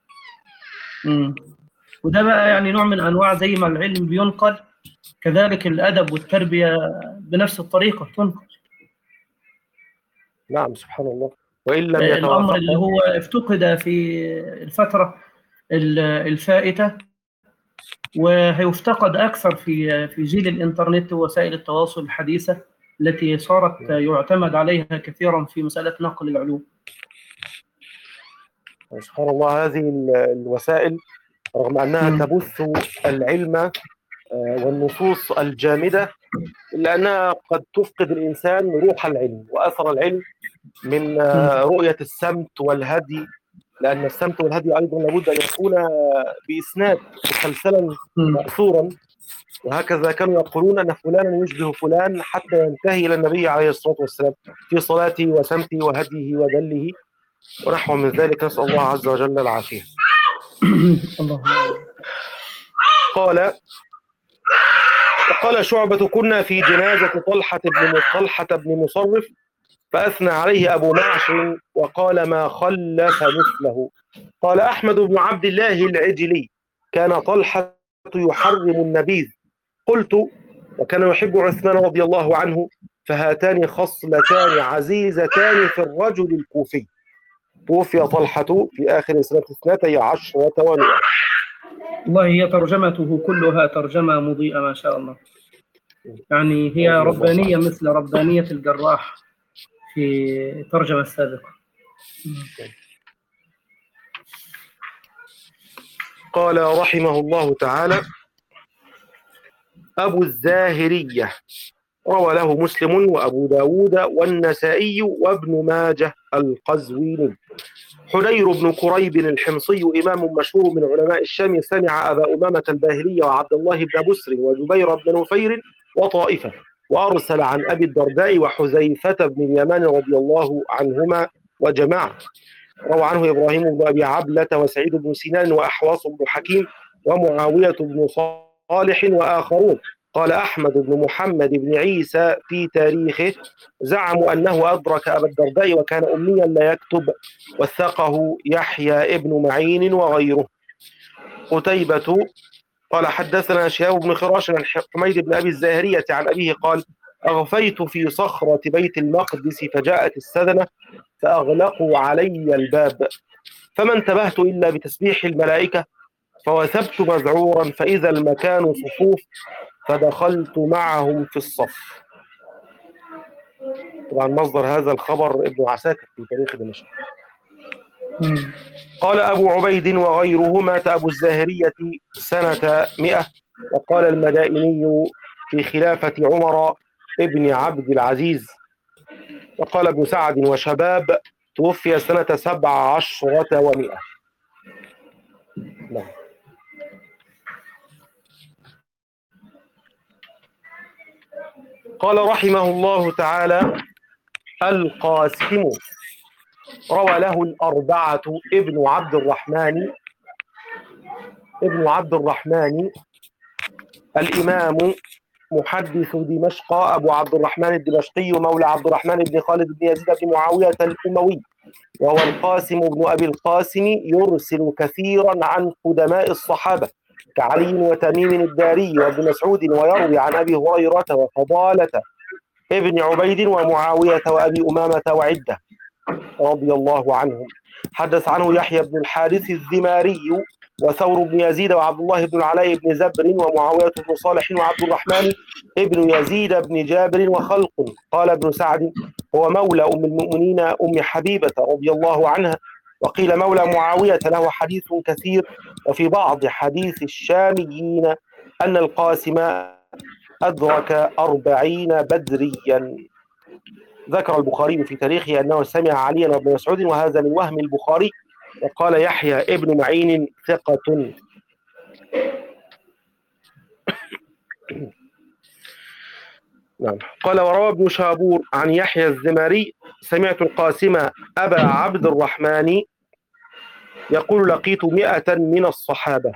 وده بقى يعني نوع من أنواع زي ما العلم بينقل كذلك الأدب والتربية بنفس الطريقة تنقل. نعم سبحان الله. وإن لم الأمر اللي هو افتقد في الفترة الفائتة وهيفتقد أكثر في جيل الإنترنت ووسائل التواصل الحديثة التي صارت يعتمد عليها كثيرا في مسألة نقل العلوم. سبحان الله. هذه الوسائل رغم أنها تبث العلم والنصوص الجامدة إلا أنها قد تفقد الإنسان روح العلم وأثر العلم من رؤية السمت والهدي، لأن السمت والهدي أيضا لابد أن يكون بإسناد مسلسلا مأثورا. وهكذا كانوا يقولون أن فلانا يشبه فلان حتى ينتهي إلى النبي عليه الصلاة والسلام في صلاته وسمته وهديه ودله ونحو من ذلك. نسأل الله عز وجل العافية. قال شعبة كنا في جنازة طلحة بن مصرف فأثنى عليه أبو معشر وقال ما خلف مثله. قال أحمد بن عبد الله العجلي كان طلحة يحرم النبيذ. قلت وكان يحب عثمان رضي الله عنه فهاتان خصلتان عزيزتان في الرجل الكوفي. توفي طلحة في آخر سنة 12 و100. والله هي ترجمته كلها ترجمة مضيئة ما شاء الله، يعني هي ربانية مثل ربانية الجراح في ترجمة السابقة. قال رحمه الله تعالى أبو الزاهرية روى له مسلم وأبو داود والنسائي وابن ماجه القزويني. حنير بن كريب الحمصي إمام مشهور من علماء الشام سمع أبا أمامة الباهلي وعبد الله بن بسر وجبير بن نفير وطائفة، وأرسل عن أبي الدرداء وحذيفة بن اليمان رضي الله عنهما وجماعة. روى عنه إبراهيم بن أبي عبلة وسعيد بن سنان وأحواص بن حكيم ومعاوية بن صالح وآخرون. قال أحمد بن محمد بن عيسى في تاريخه زعموا أنه أدرك أبا الدرداء وكان أميا لا يكتب، وثقه يحيى ابن معين وغيره. قتيبة قال حدثنا شهاب بن خراش عن حميد بن أبي الزاهرية عن أبيه قال أغفيت في صخرة بيت المقدس فجاءت السدنة فأغلقوا علي الباب فما انتبهت إلا بتسبيح الملائكة فوثبت مذعورا فإذا المكان صفوف فدخلت معهم في الصف. طبعا مصدر هذا الخبر ابن عساكر في تاريخ دمشق. قال أبو عبيد وغيره مات أبو الزاهرية سنة 100، وقال المدائني في خلافة عمر ابن عبد العزيز، وقال ابن سعد وشباب توفي سنة 17 و100. نعم. قال رحمه الله تعالى: القاسم روى له الأربعة ابن عبد الرحمن الإمام محدث دمشق أبو عبد الرحمن الدمشقي مولى عبد الرحمن بن خالد بن يزيد بن معاوية الأموي، وهو القاسم بن أبي القاسم، يرسل كثيرا عن قدماء الصحابة كعلي وتميم الداري وابن مسعود، ويروي عن أبي هريرة وفضالة ابن عبيد ومعاوية وأبي أمامة وعدة رضي الله عنهم. حدث عنه يحيى بن الحارث الذماري وثور بن يزيد وعبد الله بن العلاء بن زبر ومعاوية بن صالح وعبد الرحمن بن يزيد بن جابر وخلق. قال ابن سعد: هو مولى أم المؤمنين أم حبيبة رضي الله عنها، وقيل مولى معاوية، له حديث كثير. وفي بعض حديث الشاميين أن القاسم أدرك 40 بدريا. ذكر البخاري في تاريخه أنه سمع عليا وابن مسعود، وهذا من وهم البخاري. وقال يحيى ابن معين ثقة. نعم. قال وروى ابن شابور عن يحيى الزماري: سمعت القاسم أبا عبد الرحمن يقول: لقيت 100 من الصحابة.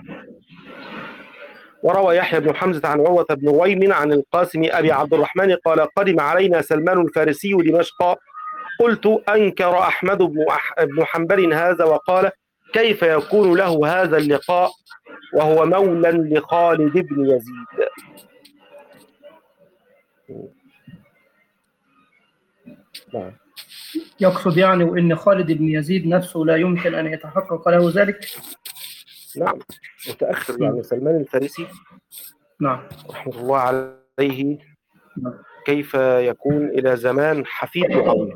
وروى يحيى بن حمزة عن عروة بن رويم عن القاسم أبي عبد الرحمن قال: قدم علينا سلمان الفارسي دمشق. قلت: أنكر أحمد بن حنبل هذا، وقال: كيف يكون له هذا اللقاء وهو مولى لخالد بن يزيد؟ نعم. يقصد يعني وإن خالد بن يزيد نفسه لا يمكن أن يتحقق له ذلك. نعم، متأخر يعني سلمان الفارسي نعم رحمة الله عليه. نعم. كيف يكون إلى زمان حفيد معاوية؟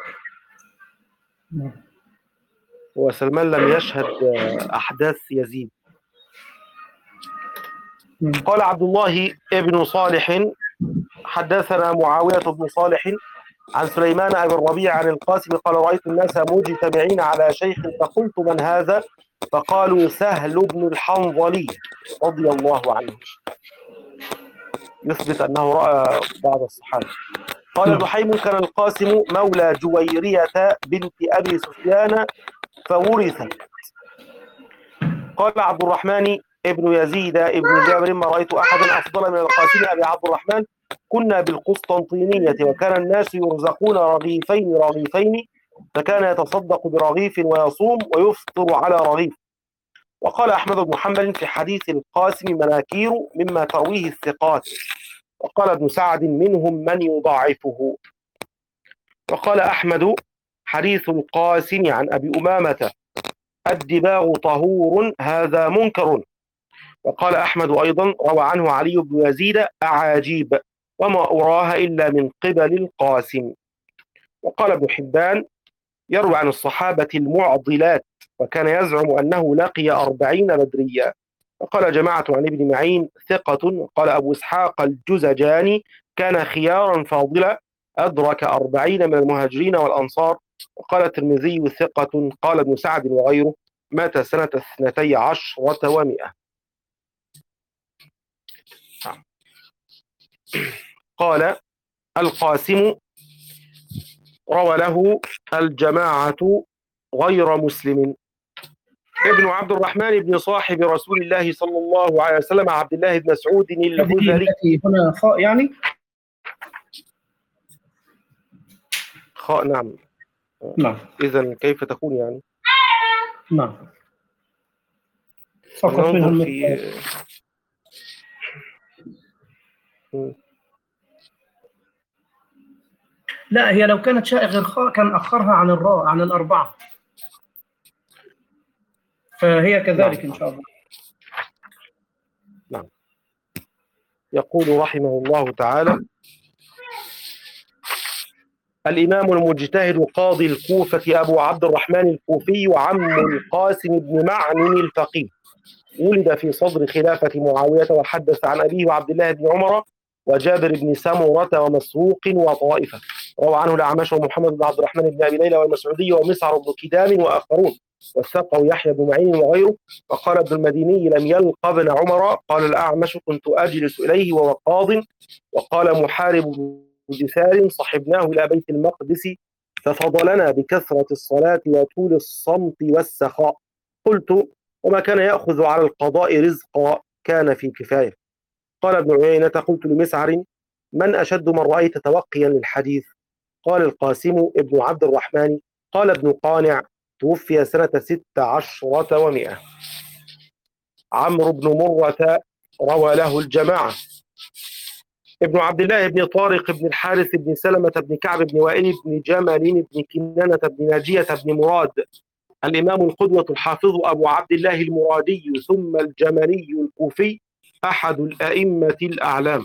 نعم. وسلمان لم يشهد أحداث يزيد. قال عبد الله ابن صالح: حدثنا معاوية بن صالح عن سليمان أبي الربيع عن القاسم قال: رأيت الناس مجتمعين على شيخ فقلت: من هذا؟ فقالوا: سهل بن الحنظلي رضي الله عنه. يثبت أنه رأى بعض الصحابة. قال دحيم: كان القاسم مولى جويرية بنت أبي سفيان فورثت. قال عبد الرحمن ابن يزيد ابن جابر: ما رأيت أحدا أفضل من القاسم أبي عبد الرحمن. كنا بالقسطنطينية وكان الناس يرزقون رغيفين، فكان يتصدق برغيف ويصوم ويفطر على رغيف. وقال أحمد بن حنبل في حديث القاسم: مناكير مما ترويه الثقات. وقال ابن سعد: منهم من يضاعفه. وقال أحمد: حديث القاسم عن أبي أمامة: الدباغ طهور، هذا منكر. وقال أحمد أيضا: روى عنه علي بن يزيد أعاجيب، وما أراها إلا من قبل القاسم. وقال ابن حبان: يروي عن الصحابة المعضلات، وكان يزعم أنه لقي 40 بدريا. وقال جماعة عن ابن معين ثقة. وقال أبو إسحاق الجزجاني: كان خيارا فاضلا، أدرك 40 من المهاجرين والأنصار. وقال الترمذي ثقة. قال ابن سعد وغيره: مات سنة 12 و100. قال القاسم روى له الجماعة غير مسلم. ابن عبد الرحمن بن صاحب رسول الله صلى الله عليه وسلم عبد الله بن مسعود الهذلي. هنا خاء يعني؟ خاء، نعم. نعم. إذن كيف تكون يعني؟ نعم. سقط منها في لا، هي لو كانت شاء غير خاء كان أخرها عن الراء، عن الأربعة، فهي كذلك. نعم. إن شاء الله. نعم. يقول رحمه الله تعالى: الإمام المجتهد قاضي الكوفة أبو عبد الرحمن الكوفي وعم القاسم بن معن الفقيه، ولد في صدر خلافة معاوية، وحدث عن أبيه وعبد الله بن عمر وجابر بن سمرة ومسروق وطائفة. روى عنه الأعمش ومحمد بن عبد الرحمن بن أبي ليلى والمسعودي ومسعر بن كدام وآخرون، وثقه يحيى بن معين وغيره. وقال ابن المديني لم يلق ابن عمر. قال الأعمش كنت أجلس إليه وهو قاض. وقال محارب بن جثار صحبناه إلى بيت المقدس ففضلنا بكثرة الصلاة وطول الصمت والسخاء. قلت وما كان يأخذ على القضاء رزقا كان في كفاية. قال ابن عيينة قلت لمسعر من أشد من رأيت توقيا للحديث؟ قال القاسم ابن عبد الرحمن. قال ابن قانع توفي سنة 16 و100. عمرو بن مرة روى له الجماعة. ابن عبد الله بن طارق بن الحارث بن سلمة بن كعب بن وائل بن جمل بن كنانة بن ناجية بن مراد، الإمام القدوة الحافظ أبو عبد الله المرادي ثم الجملي الكوفي، أحد الأئمة الأعلام.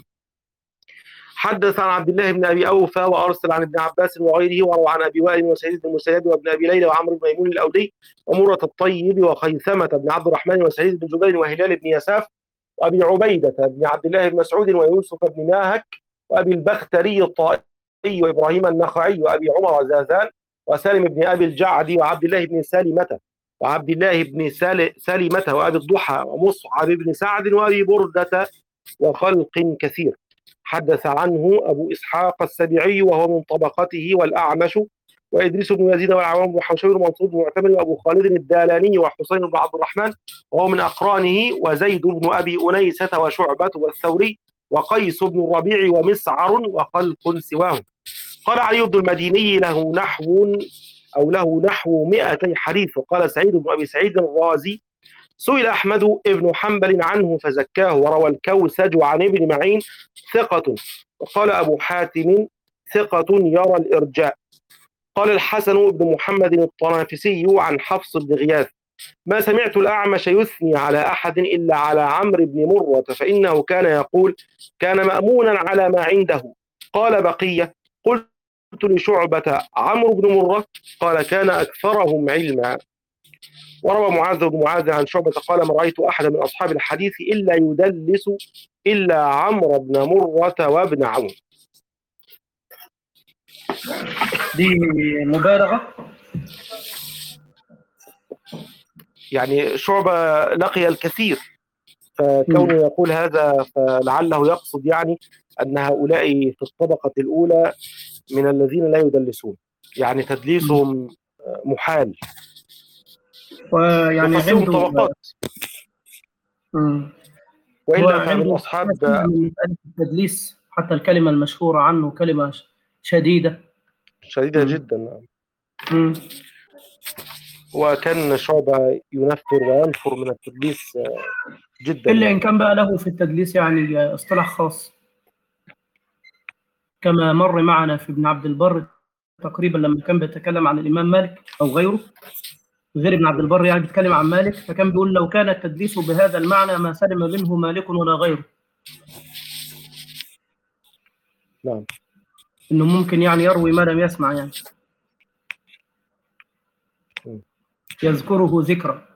حدث عن عبد الله بن أبي أوفى وأرسل عن ابن عباس وغيره، وروى عن أبي وائل وسعيد بن المسيب وابن أبي ليلى وعمرو بن ميمون الأودي ومرة الطيب وخيثمة بن عبد الرحمن وسعيد بن جبير وهلال بن يساف وأبي عبيدة بن عبد الله بن مسعود ويوسف بن ماهك وأبي البختري الطائي وإبراهيم النخعي وأبي عمر زازان وسالم بن أبي الجعد وعبد الله بن سالمة وعبد الله بن سالمة وأبي الضحى ومصعب بن سعد وأبي بردة وخلق كثير. حدث عنه أبو إسحاق السبيعي وهو من طبقته والأعمش وإدريس بن يزيد والعوام بن حوشبي ومنصور بن معتمر وأبو خالد الدالاني وحسين بن عبد الرحمن وهو من أقرانه وزيد بن أبي أنيسة وشعبة والثوري وقيس بن الربيع ومسعر وخلق سواهم. قال علي بن المديني له نحو 200 حديث. وقال سعيد بن أبي سعيد الرازي سئل أحمد بن حنبل عنه فزكاه. وروى الكوسج عن ابن معين ثقة. وقال أبو حاتم ثقة يرى الإرجاء. قال الحسن بن محمد الطنافسي عن حفص بن غياث ما سمعت الأعمش يثني على أحد إلا على عمرو بن مرة فإنه كان يقول كان مأمونا على ما عنده. قال بقية قلت لشعبة عمرو بن مرة قال كان أكثرهم علما. وروى معاذ بن معاذ عن شعبة قال ما رأيت أحد من أصحاب الحديث إلا يدلس إلا عمرو بن مرة وابن عون. دي مبالغة يعني شعبة لقي الكثير فكونه يقول هذا فلعله يقصد يعني أن هؤلاء في الطبقة الأولى من الذين لا يدلسون، يعني تدليسهم محال ويعني عنده طبقات. وإلا فمن أصحاب من التدليس حتى الكلمة المشهورة عنه كلمة شديدة جدا. وكان شعبة ينفر وينفر من التدليس جدا، إلا إن كان بقى له في التدليس يعني اصطلاح خاص كما مر معنا في ابن عبد البر تقريبا لما كان بيتكلم عن الإمام مالك أو غيره، غير ابن عبد البر يعني بيتكلم عن مالك، فكان بيقول لو كان التدليس بهذا المعنى ما سلم منه مالك ولا غيره. نعم، إنه ممكن يعني يروي ما لم يسمع، يعني يذكره ذكرى.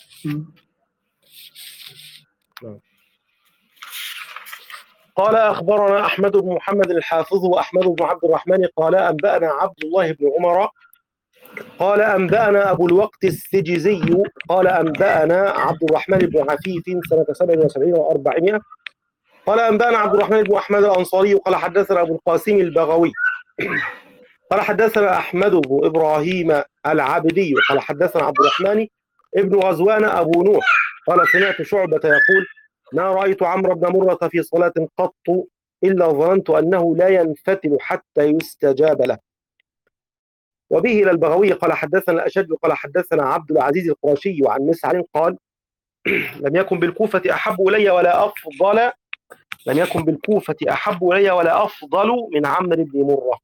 قال أخبرنا أحمد بن محمد الحافظ وأحمد بن عبد الرحمن قال أنبأنا عبد الله بن عمر قال أنبأنا أبو الوقت السجزي قال أنبأنا عبد الرحمن بن عفيف سنة 77 و400 قال أنبأنا عبد الرحمن بن أحمد الأنصاري قال حدثنا أبو القاسم البغوي قال حدثنا أحمد بن إبراهيم العابدي قال حدثنا عبد الرحمن ابن غزوان أبو نوح قال سمعت شعبة يقول ما رأيت عمرو بن مرة في صلاة قط إلا ظننت أنه لا ينفتل حتى يستجاب له. وبه إلى البغوي قال حدثنا الأشج قال حدثنا عبد العزيز القرشي عن مسعر قال لم يكن بالكوفة أحب إلي ولا أفضل من عمرو بن مرة.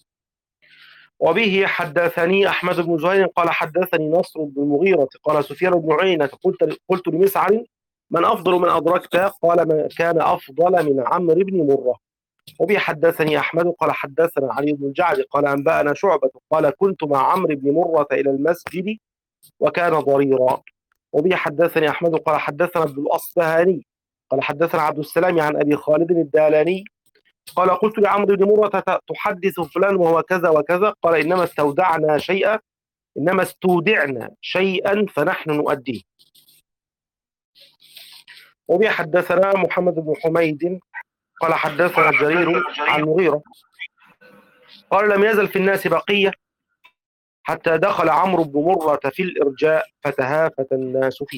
وبه حدثني أحمد بن زهير قال حدثني نصر بن المغيرة قال سفيان بن عيينة قلت لمسعر من أفضل من أدركت؟ قال من كان أفضل من عمرو بن مرة. وبه حدثني أحمد قال حدثنا علي بن الجعد قال أنبأنا شعبة قال كنت مع عمرو بن مرة إلى المسجد وكان ضريرا. وبه حدثني أحمد قال حدثنا ابن الأصبهاني قال حدثنا عبد السلام عن أبي خالد الدالاني قال قلت لعمرو بن مرة تحدث فلان وهو كذا وكذا قال إنما استودعنا شيئا فنحن نؤديه. وبه حدثنا محمد بن حميد قال حدثنا جرير عن مغيرة قال لم يزل في الناس بقية حتى دخل عمرو بن مرة في الإرجاء فتهافت الناس فيه.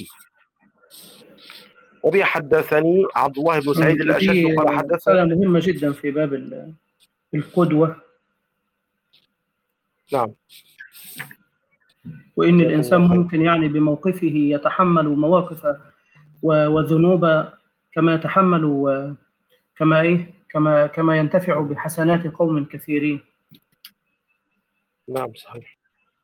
وبه حدثني عبد الله بن سعيد الأشج قال حدثنا مسألة مهمة جدا في باب القدوة. نعم. وإن الإنسان ممكن يعني بموقفه يتحمل مواقف وذنوب كما يتحمل كما ينتفع بحسنات قوم كثيرين. نعم صحيح.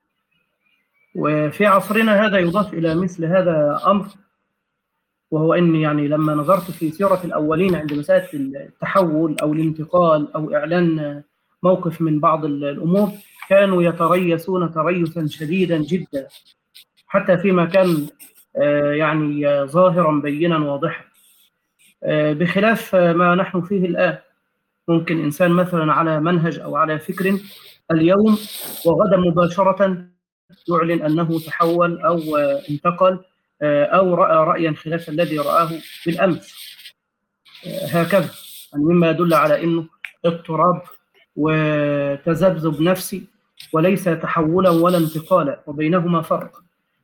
وفي عصرنا هذا يضاف إلى مثل هذا أمر، وهو أن يعني لما نظرت في سيرة الأولين عند مسألة التحول أو الانتقال أو إعلان موقف من بعض الأمور كانوا يتريثون تريثا شديدا جدا، حتى فيما كان يعني ظاهرا بينا واضحا، بخلاف ما نحن فيه الآن. ممكن إنسان مثلا على منهج أو على فكر اليوم وغدا مباشرة يعلن أنه تحول أو انتقل أو رأى رأيا خلاف الذي رآه بالأمس، هكذا، يعني مما يدل على أنه اضطراب وتذبذب نفسي وليس تحولا ولا انتقالا، وبينهما فرق.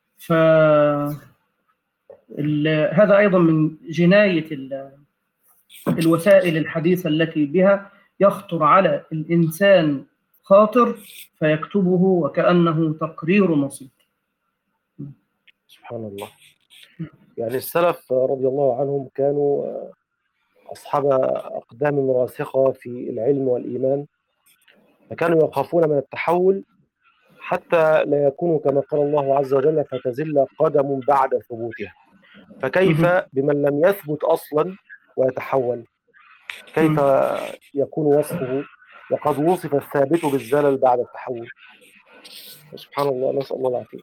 هذا أيضا من جناية الوسائل الحديثة التي بها يخطر على الإنسان خاطر فيكتبه وكأنه تقرير نصيب. سبحان الله. يعني السلف رضي الله عنهم كانوا أصحاب أقدام راسخة في العلم والإيمان، فكانوا يخافون من التحول حتى لا يكونوا كما قال الله عز وجل فتزل قدم بعد ثبوتها. فكيف بمن لم يثبت أصلا ويتحول؟ كيف يكون وصفه وقد وصف الثابت بالزلل بعد التحول؟ سبحان الله، نسأل الله العافية.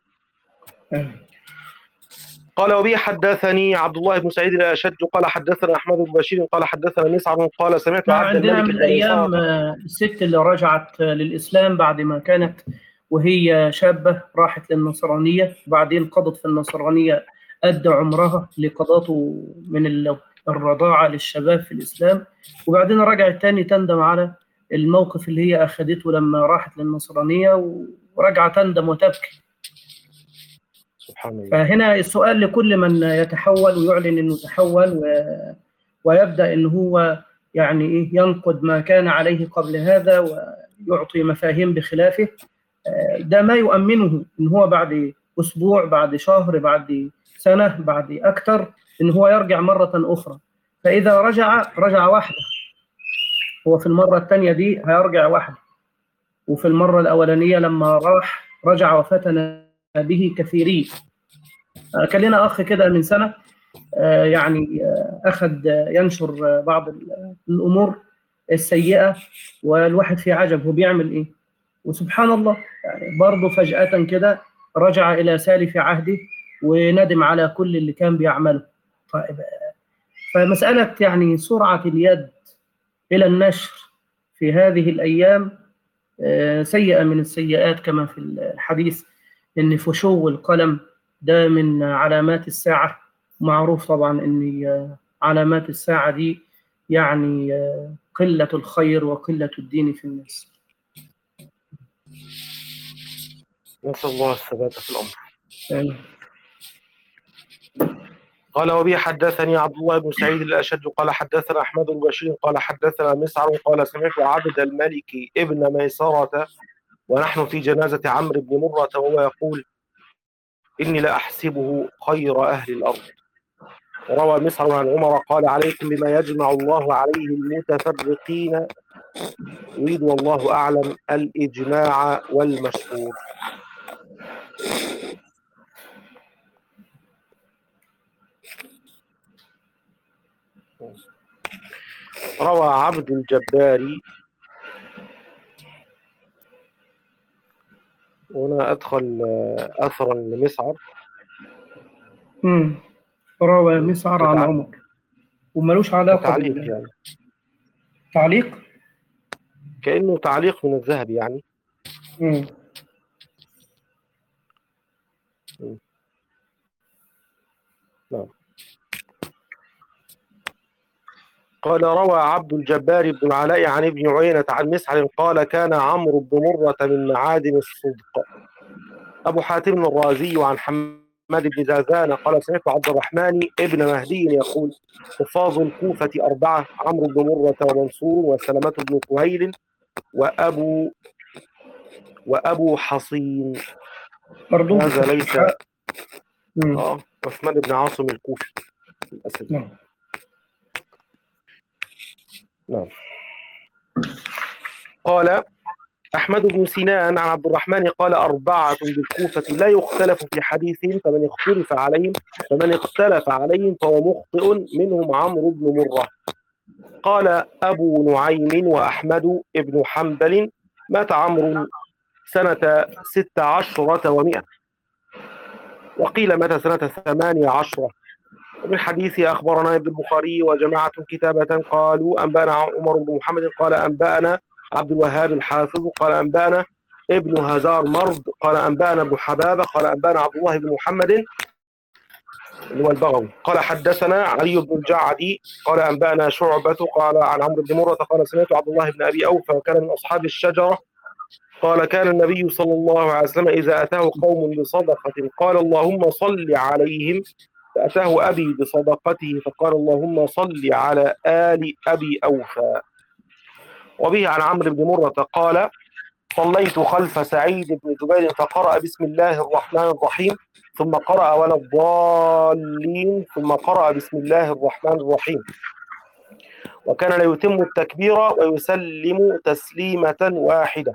قال وبه حدثني عبد الله بن سعيد الأشج قال حدثنا أحمد بن بشير قال حدثنا مسعر قال سمعت عبد عندنا الملك من أيام الست اللي رجعت للإسلام بعد ما كانت وهي شابة راحت للنصرانية، بعدين قضت في النصرانية أدى عمرها لقضاته من الرضاعة للشباب في الإسلام، وبعدين رجعت تاني تندم على الموقف اللي هي أخذته لما راحت للنصرانية، ورجعت تندم وتبكي. سبحان الله. فهنا السؤال لكل من يتحول ويعلن أنه تحول ويبدأ أنه هو يعني إيه ينقد ما كان عليه قبل هذا ويعطي مفاهيم بخلافه، ده ما يؤمنه أن هو بعد أسبوع بعد شهر بعد سنة بعد أكثر أن هو يرجع مرة أخرى. فإذا رجع واحدة، هو في المرة الثانية دي هيرجع واحدة، وفي المرة الأولانية لما رجع وفتن به كثيرين. كان لنا أخ كده من سنة يعني أخذ ينشر بعض الأمور السيئة، والواحد في عجب هو بيعمل إيه، وسبحان الله يعني برضه فجأة كده رجع إلى سالف عهده وندم على كل اللي كان بيعمله. فمسألة يعني سرعة اليد إلى النشر في هذه الأيام سيئة من السيئات، كما في الحديث إن فشو القلم ده من علامات الساعة. معروف طبعا إن علامات الساعة دي يعني قلة الخير وقلة الدين في الناس. نسأل الله الثبات في الأمر. قال وبه حدثني عبد الله بن سعيد الأشج قال حدثنا أحمد بن بشير قال حدثنا مسعر قال سمعت عبد الملك ابن ميسرة ونحن في جنازة عمرو بن مرة وهو يقول إني لأحسبه خير أهل الأرض. وروى مسعر عن عمر قال عليكم بما يجمع الله عليه المتفرقين، يريد والله أعلم الإجماع والمشهور. روى عبد الجبار. هنا أدخل أثرا لمسعر. روى مسعر عن عمر وملوش علاقة تعليق يعني. تعليق كأنه تعليق من الذهبي يعني. نعم. قال روى عبد الجبار بن العلاء عن ابن عيينة عن مسعر قال كان عمرو بن مرة من معادن الصدق. أبو حاتم الرازي عن حماد بن زازان قال سمعت عبد الرحمن ابن مهدي يقول حفاظ الكوفة 4 عمرو بن مرة ومنصور وسلمة بن كهيل وأبو حصين. هذا ليس عثمان بن عاصم الكوفي الأسد. نعم. قال أحمد بن سنان عن عبد الرحمن قال 4 بالكوفة لا يختلف في حديثهم فمن اختلف عليهم فهو مخطئ منهم عمرو بن مرة. قال أبو نعيم وأحمد بن حنبل مات عمرو سنة 16 و100 وقيل مات سنة 18. ومن حديث أخبرنا ابن البخاري وجماعة كتابة قالوا أنبأنا عمر بن محمد قال أنبأنا عبد الوهاب الحافظ قال أنبأنا ابن هزار مرض قال أنبأنا ابن حبابة قال أنبأنا عبد الله بن محمد اللي هو البغوي قال حدثنا علي بن الجعدي قال أنبأنا شعبة قال عن عمرو بن مرة قال سمعت عبد الله بن أبي أوفى وكان من أصحاب الشجرة قال كان النبي صلى الله عليه وسلم إذا أتاه قوم بصدقة قال اللهم صل عليهم فأتاه أبي بصدقته فقال اللهم صل على آل أبي أوفى. وبه عن عمرو بن مرة قال صليت خلف سعيد بن جبير فقرأ بسم الله الرحمن الرحيم ثم قرأ ولا الضالين ثم قرأ بسم الله الرحمن الرحيم وكان لا يتم التكبير ويسلم تسليمة واحدة.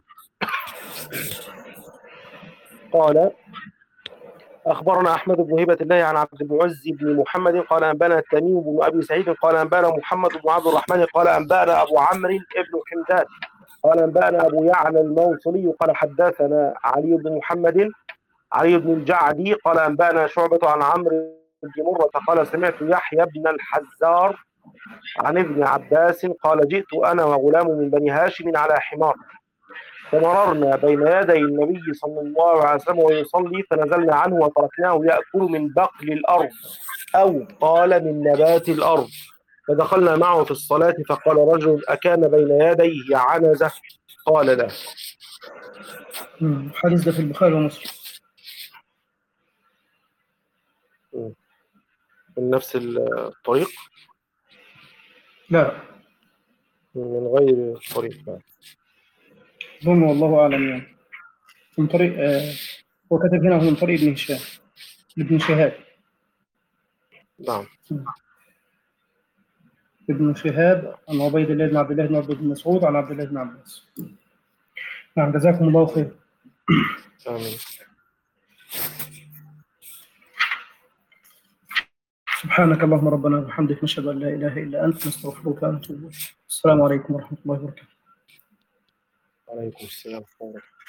قال أخبرنا أحمد بن هبة الله عن عبد المعز بن محمد قال أنبأنا التميم بن أبي سعيد قال أنبأنا محمد بن عبد الرحمن قال أنبأنا أبو عمرو بن حمدان قال أنبأنا أبو يعلى الموصلي قال حدثنا علي بن الجعدي قال أنبأنا شعبة عن عمرو بن مرة قال سمعت يحيى بن الحزار عن ابن عباس قال جئت أنا وغلام من بني هاشم على حمار فمررنا بين يدي النبي صلى الله عليه وسلم ويصلي فنزلنا عنه وتركناه يأكل من بقل الأرض أو قال من نبات الأرض فدخلنا معه في الصلاة فقال رجل أكان بين يديه عنزة قال لا. حديث ده في البخاري ومسلم من نفس الطريق؟ لا من غير الطريق. ظن والله أعلم يعني من طريق هو كتب هنا من طريق ابن شهاب. نعم. ابن شهاب عن عبيد الله بن عبد الله بن عبد مسعود عن عبد الله بن عباس. نعم جزاكم الله خير. آمين. سبحانك اللهم ربنا وبحمدك نشهد أن لا إله إلا أنت نستغفرك ونتوب إليك. السلام عليكم ورحمة الله وبركاته. وعليكم السلام ورحمة الله.